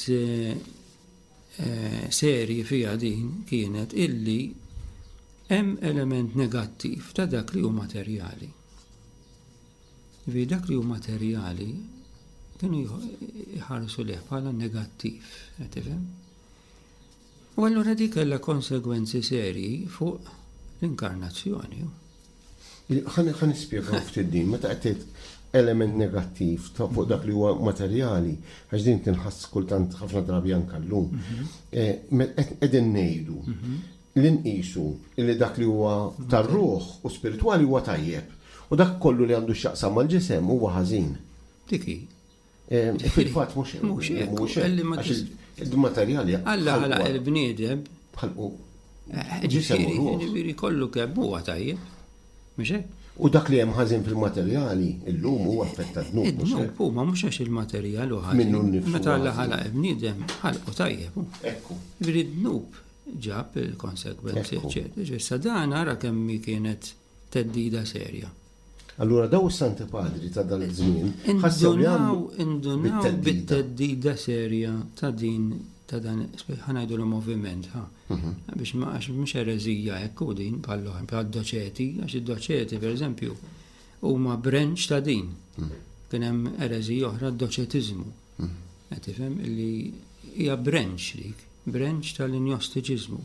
[SPEAKER 3] serji fiha din kienet illi hemm element negattiv ta' dak li hu materjali. Dak li hu materjali kienu jħarsu liħ bħala negattiv, tifhem? U allura dik kellha konsegwenzi serji fuq l-inkarnazzjoni.
[SPEAKER 2] Ħan nispjegaw ftit din, meta qed element negattiv ta' fuq dak li huwa materjali, għax din tinħass kultant ħafna drabi anke llum. Qegħdin ngħidu li nqisu li dak li huwa tar-ruħ u spiritwali huwa tajjeb u dak kollu li għandu x'jaqsam mal-ġisem huwa ħażin.
[SPEAKER 3] Diki.
[SPEAKER 2] Fil-fatt mhux il-materjali.
[SPEAKER 3] Alla ħalaq il-bniedem
[SPEAKER 2] bħalqu
[SPEAKER 3] ġifieri kollu kemm huwa tajjeb. Mhux hekk?
[SPEAKER 2] U dak li hemm ħażin fil-materjali illum huwa effett dnub.
[SPEAKER 3] Id-dnub huma mhux għax il-materjal u ħażin. Meta Alla ħalaq il-bniedem ħalqu tajjeb.
[SPEAKER 2] Ekku.
[SPEAKER 3] Ġifieri d-dnub ġab il-konsekwenzi eċċetera. Ġissa dan ara kemm kienet teddida serja.
[SPEAKER 2] Allura daw is-Santi Padri ta' dal-żmien
[SPEAKER 3] indunaw bit-teddida serja ta' din ta' dan, ħanajdu l-moviment, biex mux erezija ekku din bħal-doċeti, għax id-doċeti, per eżempju, huma branch ta' din. Kien hemm erezija oħra d-doċetizmu. Tifhem li hija branch tal-injostiċiżmu.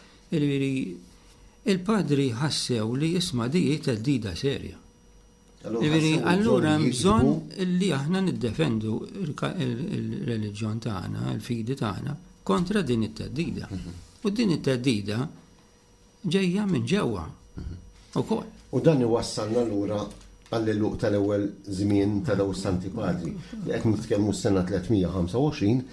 [SPEAKER 3] Il-padri ħassew li jisma' di teddida serja. Allura hemm bżonn li aħna niddefendu il-reliġjon tagħna, il-fidi tagħna kontra din it-teddida. U din it-teddida ġejja minn ġewwa ukoll. U
[SPEAKER 2] dan iwassalna lura għall-luq tal-ewwel żmien ta' daw Santi Padri. Li qed nitkellmu s-sena 325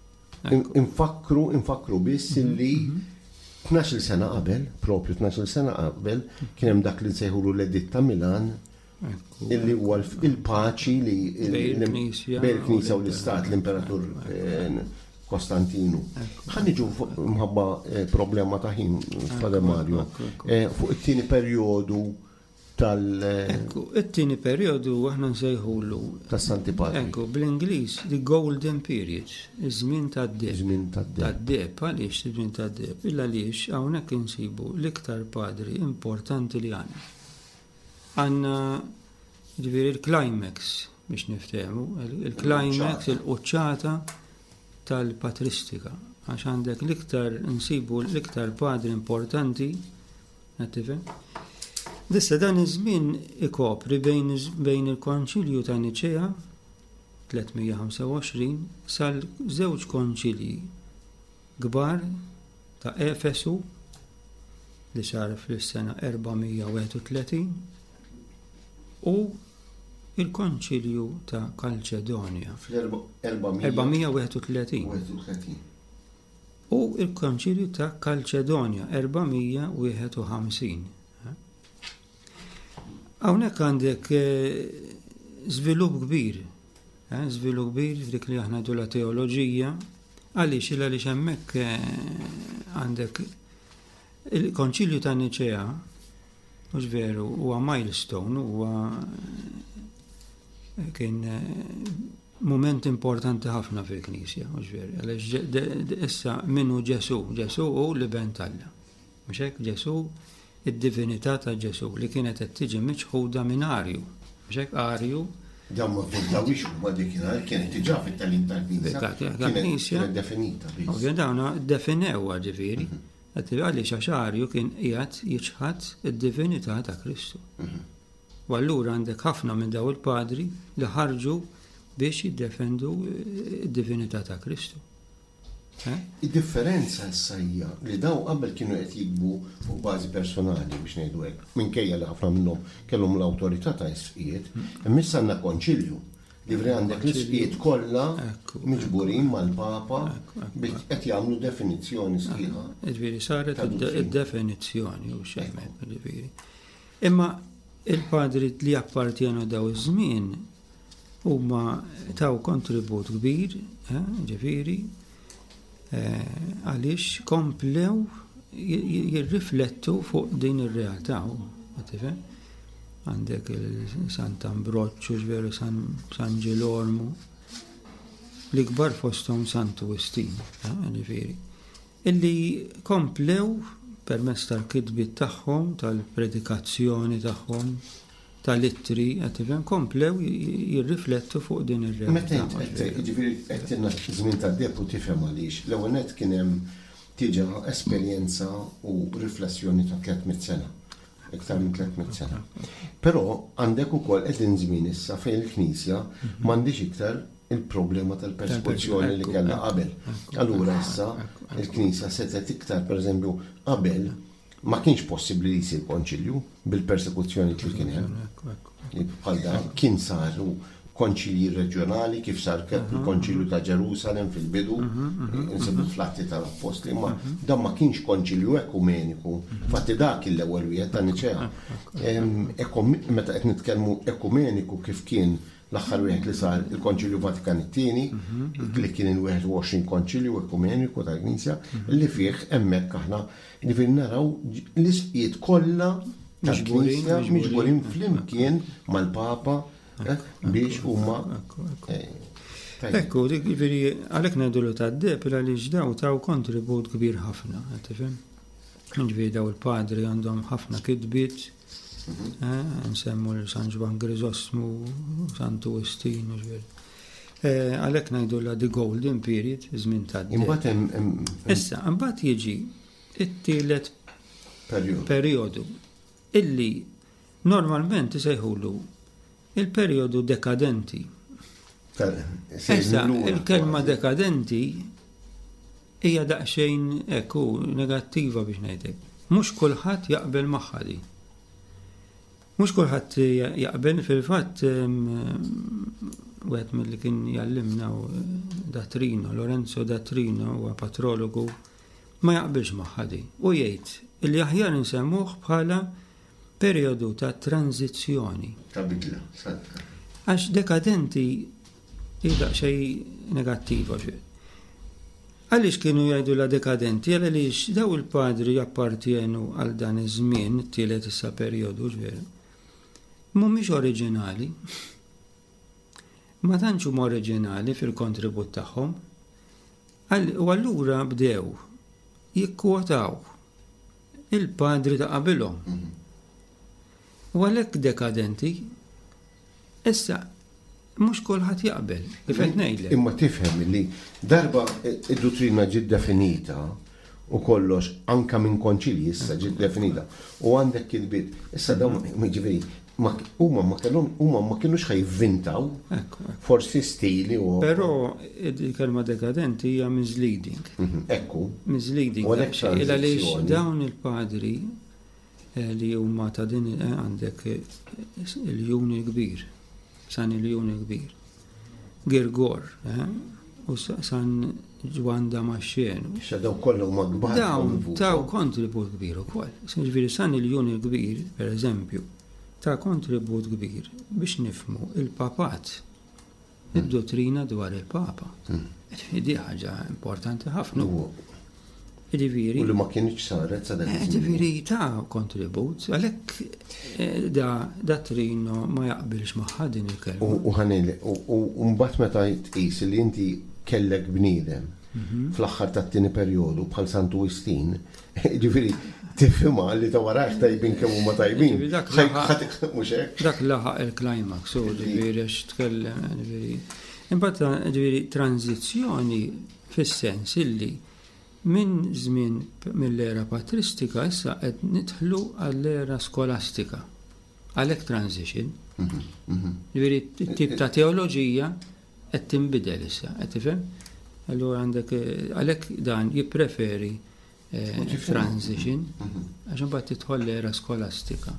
[SPEAKER 2] infakru biss li 12 sena qabel, propju 12 sena qabel, kien hemm dak li nsejħulu l-Editt ta' Milan, illi huwa il-paċi li bejn il-Knisja u l-Istat, l-Imperatur Kostantinu. Ħanniġu mħabba problema ta' ħin, Fader Mario, fuq it-tieni perjodu
[SPEAKER 3] it-tieni perjodu aħna nsejħulu
[SPEAKER 2] tas-Santi Padri.
[SPEAKER 3] Bl-Ingliż the Golden Period, iż-żmien tad-deb. Tad-deb, għaliex iż-żmien tad-deb? Illa għaliex hawnhekk insibu l-iktar padri importanti li għandna. Għandna ġifieri il-climax biex niftehmu, il-climax il-quċċata tal-patristika. Għax għandek l-iktar insibu l-iktar padri importanti, tifhem? Dissa dan iż-żmien ikopri bejn il-Konċilju ta' Niċea 325 sal-żewġ konċilji kbar ta' Efesu li sar fis-sena 431 u il-Konċilju ta' Kalċedonja fl-431 u il-Konċilju ta' Kalċedonja 451. Hawnhekk għandek żvilupp kbir f'dik li aħna ngħidu la teoloġija, għaliex hemmhekk għandek il-Konċilju ta' Niċea, mhux veru, huwa milestone, huwa kien mument importanti ħafna fil-Knisja, mhux veru, għaliex issa minnu Ġesu hu l-iben Alla. Mhux hekk Ġesu id-divinità ta' Ġesu li kienet qed tiġi miċħuda minn Arju. Mhux hekk Arju.
[SPEAKER 2] Dan ma fidlawix huma dikinhar kienet diġà fit-tagħlim tal-Knisja. Kienet definita biss.
[SPEAKER 3] Ovvjament dawn definewha ġifieri. Għaliex għax Arju kien qiegħed jiġħad id-divinità ta' Kristu. U allura għandek ħafna minn daw il-padri li ħarġu biex jiddefendu id-divinità ta' Kristu.
[SPEAKER 2] Id-differenza issa hija li daw qabel kienu qed jikbu fuq bażi personali biex ngħidu hekk, minkejja li ħafna minnhom kellhom l-awtorità ta' isqiet, imma issa għandna konċilju li vri għandek l-isqiet kollha miġburin mal-Papa biex qed jagħmlu definizzjoni sħiħa.
[SPEAKER 3] Ġifieri saret id-definizzjoni u xejn ġifieri. Imma il-padri li appartjenu daw iż-żmien huma taw kontribut kbir, ġifieri, għaliex komplew jirriflettu fuq din ir-realtà. Għandek il-Sant'Ambrogio, ġveru San Ġilormu, li kbar fosthom Sant Agustin, ġifieri, illi komplew permezz tal-kitbiet tagħhom, tal-predikazzjoni tagħhom, tal-ittri, komplew jirriflettu fuq din ir-realtà.
[SPEAKER 2] Meta ġifieri qed tinna żmien tad-deb u tifhem għaliex. L-ewwel nett kien hemm tiġa esperjenza u riflessjoni ta' 300 sena. Iktar minn 300 sena. Però għandek ukoll qegħdin żmien issa fejn il-Knisja m'għandix iktar il-problema tal-persekuzzjoni li kellha qabel. Allura issa il-Knisja setet iktar, pereżempju, qabel ma kienx possibbli li jsir konċilju bil-persekuzzjoni li kien hemm. Bħal dan kien saru konċilji reġjonali kif sar il-konċilju ta' Ġerusalem fil-bidu, insibu flatti tal-Apostli, ma dan ma kienx konċilju ekumeniku. Fatti dak l-ewwel wieħed ta' Niċea. Meta qed nitkellmu ekumeniku kif kien l-aħħar wieħed li sar il-Konċilju Vatikan it-tieni, li kien il-21 konċilju ekumeniku tal-Knisja, li fih hemmhekk aħna li naraw l-isqiet kollha tal-Knisja miġburin flimkien mal-Papa biex huma.
[SPEAKER 3] Ekku, għalek ngħidulu tad-deb għaliex daw taw kontribut kbir ħafna, tifhem? Ġifieri daw il-padri għandhom ħafna kidbiet, nsemmu l-San Ġwan Grisosmu, Santu Westin, għalek ngħidula the golden period, żmien tad-deb. Issa, imbagħad jiġi it-tielet perjodu illi normalment isejħulu il-perjodu dekadenti. Issa, il-kelma dekadenti hija daqsxejn ekku negattiva biex ngħidlek. Mhux kulħadd jaqbel magħha di. Mhux kulħadd jaqbel fil-fatt wieħed milli kien jallimna Datrino, Lorenzo Datrino huwa patrologu ma jaqbilx magħha di. U jgħid illi aħjar insemmuh bħala perjodu ta' tranzizzjoni.
[SPEAKER 2] Ta' bidla.
[SPEAKER 3] Għax dekadenti jibda xej negattiva xej. Għaliex kienu jgħidu la dekadenti, għaliex daw il-padri jappartienu għal dan iż-żmien, t-tielet issa perjodu ġveru, mhumiex oriġinali. Ma tantx huma oriġinali fil-kontribut tagħhom. U allura bdew jikkwotaw il-padri ta' qabilhom. U għalhekk dekadenti, issa mhux kulħadd jaqbel, kif qed ngħidlek.
[SPEAKER 2] Imma tifhem li darba id-dottrina ġiet definita u kollox anka minn konċilji issa ġiet definita u għandek kidbiet issa dawn ġifieri huma ma kinux ħajvvintaw forsi stili u.
[SPEAKER 3] Però il-kelma dekadenti hija misleading.
[SPEAKER 2] Ekku.
[SPEAKER 3] Misleading. Għaliex dawn il-padri li huma ta' din għandek il-juni kbir. San il-juni kbir. Girgor, u San Ġwan Damasċenu.
[SPEAKER 2] Daw kollu huma kbar.
[SPEAKER 3] Daw kontribut kbir ukoll. Ġifieri San il-juni kbir, per eżempju, ta' kontribut kbir biex nifmu il-papat, id-dottrina dwar il-papa. Di ħaġa importanti ħafna.
[SPEAKER 2] U li ma kienx saret sa'
[SPEAKER 3] ġifieri ta' kontribut, għalhekk da Trino ma jaqbilx magħha din il-kelma.
[SPEAKER 2] U ħanili, u mbagħad meta tqis li inti kellek bniedem fl-aħħar tat-tieni perjodu bħal Santu Westin, ġifieri tifhimha li ta' warax tajbin kemm huma tajbin. Mhux hekk?
[SPEAKER 3] Dak laħaq il-climax, u ġifieri x'tkellem, ġifieri. Imbagħad ġifieri tranzizzjoni fis-sens illi minn żmien mill-era patristika issa qed nidħlu għall-era skolastika. Għalhekk transition. Ġifieri t-tip ta' teoloġija qed tinbidel issa, qed tifhem? Allura għandek għalhekk dan jippreferi transition għax imbagħad tidħol l-era skolastika.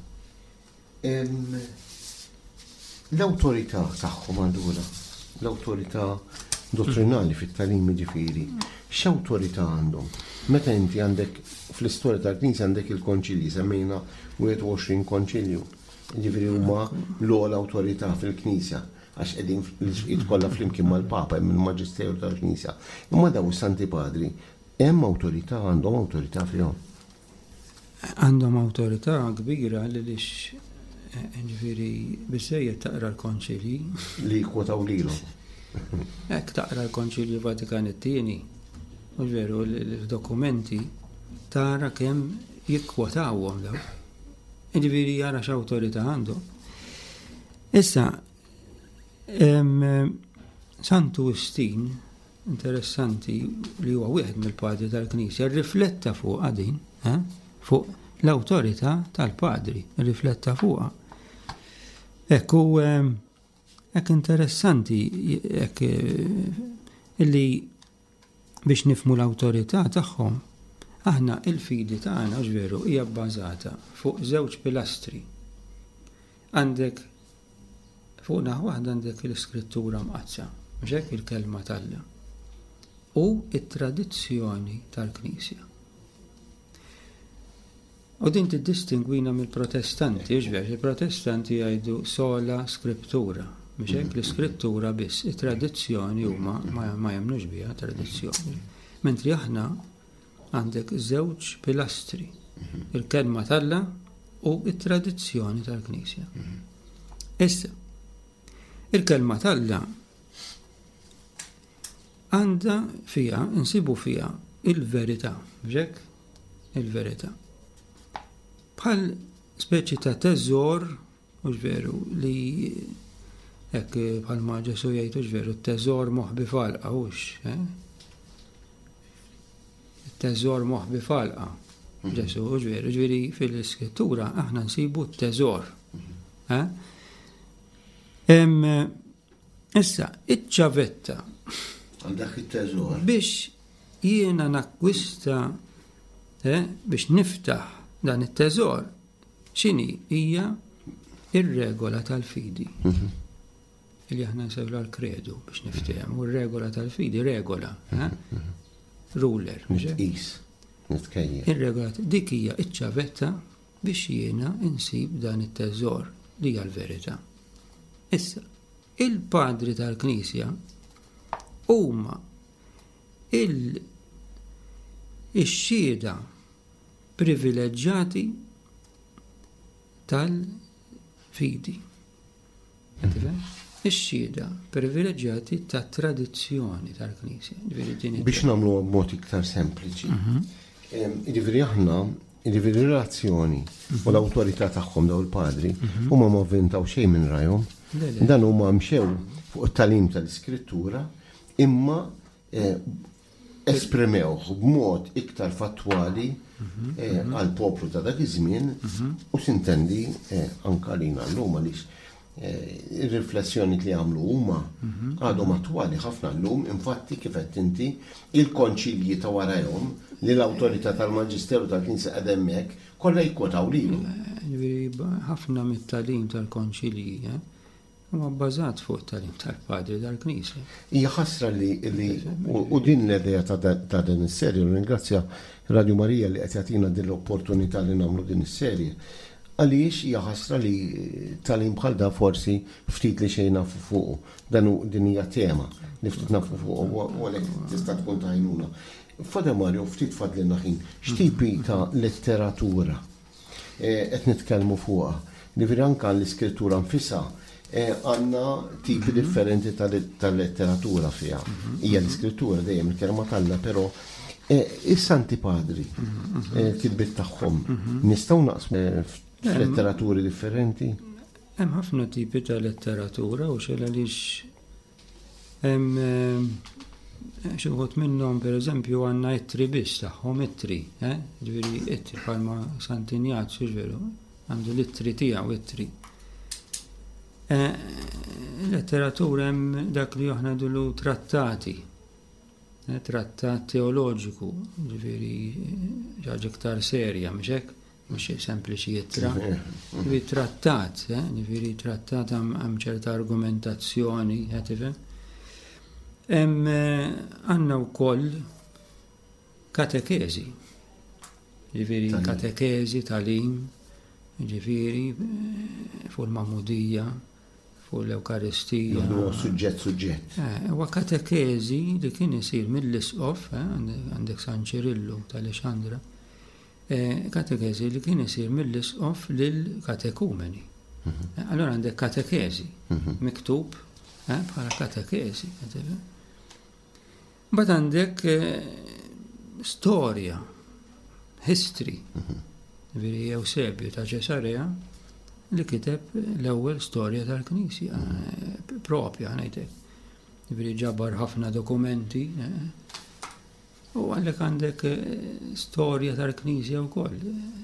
[SPEAKER 2] L-awtorità tagħhom allura, l-awtorità dottrinali fit-tagħlim ġifieri. X'awtorità għandhom? Meta inti għandek fl-istorja tal-Knisja għandek il-konċilji, semmejna 21 konċilju. Ġifieri huma l-ogħla awtorità fil-Knisja għax qegħdin jitkollha flimkien mal-Papa hemm il-Maġisteru tal-Knisja. Imma daw is-Santi Padri hemm awtorità, għandhom awtorità fihom.
[SPEAKER 3] Għandhom awtorità kbira għaliex ġifieri biżejjed taqra l-konċilji.
[SPEAKER 2] Li jkwotaw lilhom.
[SPEAKER 3] Hekk taqra l-Konċilju Vatikan it-tieni, u veru l-dokumenti tara kemm jikkwotawhom daw. Ġifieri jara x'awtorità għandhom. Issa Santu Westin, interessanti li huwa wieħed mill-padri tal-Knisja, rifletta fuq din, fuq l-awtorità tal-padri, rifletta fuqha. Ekku hekk interessanti hekk illi biex nifmu l-awtorità tagħhom, aħna il-fidi tagħna ġveru hija bbażata fuq żewġ pilastri. Għandek fuq naħa waħda għandek l-iskrittura mqazza, mhux hekk il-kelma tal-Alla, u it-tradizzjoni tal-Knisja. U din tiddistingwina mill-protestanti, il-protestanti jgħidu sola scriptura, mhux hekk l-iskrittura biss, it-tradizzjoni huma ma jemnux biha tradizzjoni. Mentri aħna għandek żewġ pilastri, il-kelma tal-Alla u it-tradizzjoni tal-Knisja. Issa, il-kelma tal-Alla għandha fija, insibu fija il-verità, b'ġek? Il-verità. Bħal speċi ta' teżor, mhux veru, li hekk bħal ma Ġesu jgħid mhux veru, t-teżor moħbi falqa hux, it-teżor moħbi falqa. Ġesu mhux veru, ġifieri fil-Iskrittura aħna nsibu t-teżor. Issa, iċ-ċavetta.
[SPEAKER 2] Għandak it-teżor.
[SPEAKER 3] Biex jiena nakkwista, biex niftaħ dan it-teżor, x'inhi hija ir-regola tal-fidi. Illi aħna nsewlu l-kredu biex niftehom. U r-regola tal-fidi, regola, ruler.
[SPEAKER 2] Nitqis, nitkejjel.
[SPEAKER 3] Ir-regola dik hija iċ-ċavetta biex jiena insib dan it-teżor li hija l-verità. Issa, il-padri tal-Knisja huma il-xhieda privileġġjati tal-fidi. Ix-xhieda privileġġjati tat-tradizzjoni tal-Knisja.
[SPEAKER 2] Biex nagħmlu b'mod iktar sempliċi. Jiġifieri aħna, jiġifieri relazzjoni u l-awtorità tagħhom daw il-padri huma ma vvintaw xejn minn rajhom. Dan huma mxew fuq it-tagħlim tal-Iskrittura imma esprimewh b'mod iktar fattwali għal poplu ta' dak iż-żmien u sintendi anke lina llum għaliex ir-riflessjoni li għamlu huma għadhom attwali ħafna llum, infatti kif qed inti il-konċilji ta' warahom li l-awtorità tal-Maġisteru tal-Knisja qed hemmhekk kollha jkwotaw lilhom.
[SPEAKER 3] Ħafna mit-tagħlim tal-konċilji huma bbażat fuq it-tagħlim tal-padri tal-Knisja.
[SPEAKER 2] Hija ħasra li u din l-idea ta' din is-serje, ringrazzja Radio Marija li qed jagħtina din l-opportunità li nagħmlu din is-serje. Għaliex hija ħasra li tagħlim bħal da forsi ftit li xejn nafu fuqu. Din hija tema li ftit nafu fuqu u għalhekk tista' tkun tajnuna. Fadha Mario, ftit fadlilna ħin, x'tipi ta' letteratura qed nitkellmu fuqha. Ġifieri anke l-iskrittura nfisha għandna tipi differenti tal-letteratura fiha. Hija l-iskrittura dejjem il-kelma tagħna, però is-Santi Padri kitbiet tagħhom nistgħu naqsmu f'letteraturi differenti?
[SPEAKER 3] Hemm ħafna tipi ta' letteratura u xogħol għaliex hemm xi wħud minnhom pereżempju għandna ittri biss tagħhom ittri, ġifieri ittri bħalma Sant'Ignazju ġveru, għandu l-ittri tiegħu ittri. Letteratura hemm dak li aħna dulu trattati, trattat teoloġiku, ġifieri ħaġa iktar serja, mhux hekk, mhux sempliċi jittra. Ġifieri trattat, ġifieri trattat hemm ċerta argumentazzjoni, tifhem. Għandna wkoll katekesi, ġifieri katekesi tagħlim, ġifieri fuq il-Magħmudija, fuq l-Ewkaristija.
[SPEAKER 2] Suġġett.
[SPEAKER 3] Huwa katekesi li kien isir mill-isqof, għandek San Ċirillu tal-Alexandra, katekesi li kien isir mill-isqof lill-katekumeni. Allora għandek katekesi miktub bħala katekesi. Bad għandek storja, history, veri Eusebju ta' Ċesarea li kiteb l-ewwel storja tal-Knisja propja ngħidlek. Veri ġabbar ħafna dokumenti u għalhekk għandek storja tal-Knisja wkoll.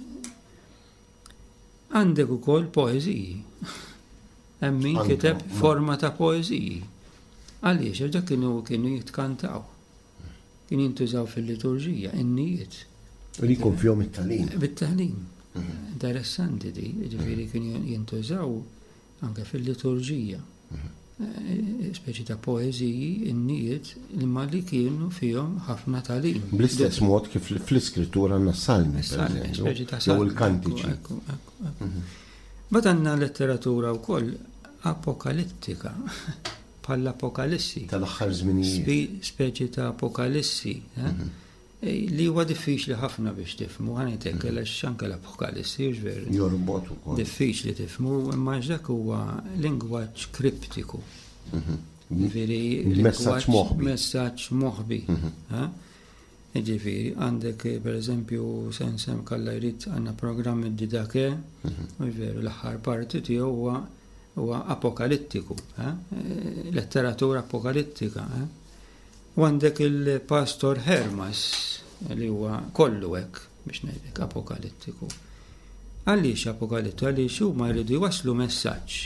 [SPEAKER 3] Għandek ukoll poeżiji. Hemm min kiteb forma ta' poeżiji. Għaliex dak kienu jitkantaw. Kien jintużaw fil-liturġija, in-nijiet.
[SPEAKER 2] U li jkun fihom it-tagħlim.
[SPEAKER 3] Bit-tagħlim. Interessanti di, ġifieri kien jintużaw anke fil-liturġija. Speċi ta' poeżiji, in-nijiet imma li kienu fihom ħafna tagħlim.
[SPEAKER 2] Bl-istess mod kif fl-iskrittura għandna s-salmi,
[SPEAKER 3] speċi ta'
[SPEAKER 2] jew il-kantiċi.
[SPEAKER 3] Bad għandna letteratura wkoll apokalittika. Bħall-Apokalissi.
[SPEAKER 2] Tal-aħħar żminijiet.
[SPEAKER 3] Speċi ta' Apokalissi, li huwa diffiċli ħafna biex tifhmu, ħanejtek għaliex anke l-Apokalissi ġveru.
[SPEAKER 2] Jorbot ukoll.
[SPEAKER 3] Diffiċli tifhmu, imma dak huwa lingwaġġ kriptiku.
[SPEAKER 2] Messaġġ moħħbi.
[SPEAKER 3] Messaġġ moħħbi. Ġifieri, għandek per eżempju sensem kalla jrid għandna programm id-didake, veru l-aħħar parti tiegħu huwa apokalittiku, letteratura apokalittika. U għandek il-Pastor Hermas li huwa kollu hekk biex ngħidlek apokalittiku. Għaliex apokalittiku? Għaliex huma jridu jwasslu messaġġ.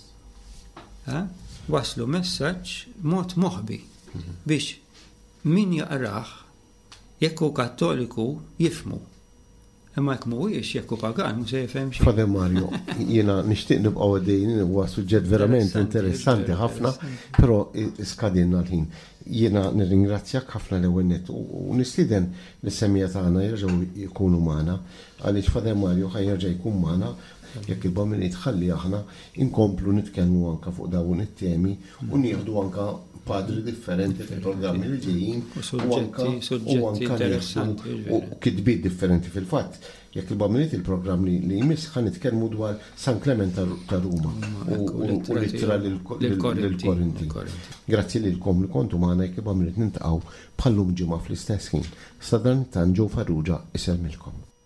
[SPEAKER 3] Waslu messaġġ mod moħħbi biex min jaqrah jekk hu kattoliku jifmu. Imma jekk mhuwiex jekk hu pagan mhux se jifhem xejn.
[SPEAKER 2] Fader Mario, jiena nixtieq nibqgħu għaddejjin huwa suġġett verament interessanti ħafna, però skadilna l-ħin. Jiena nirringrazzjak ħafna l-ewwel nett u nistieden l-semmija tagħna jerġgħu jkunu magħna għaliex Fader Mario ħajjerġa' jkun magħna jekk il-bamili tħalli aħna inkomplu nitkellmu anke fuq dawn it-temi u nieħdu anke padri differenti fil-programmi li ġejjin u anke interessanti u kitbiet differenti fil-fatt. Jekk il-bamiliet il-programm li jmiss ħan nitkellmu dwar San Clement ta' Ruma u littra lill-Korinti. Grazzi lilkom li kontu magħna jekk il-bamiliet nintaqgħu bħallum ġimgħa fl-istess ħin. Sadan tan Ġew Farrugia isemmilkom.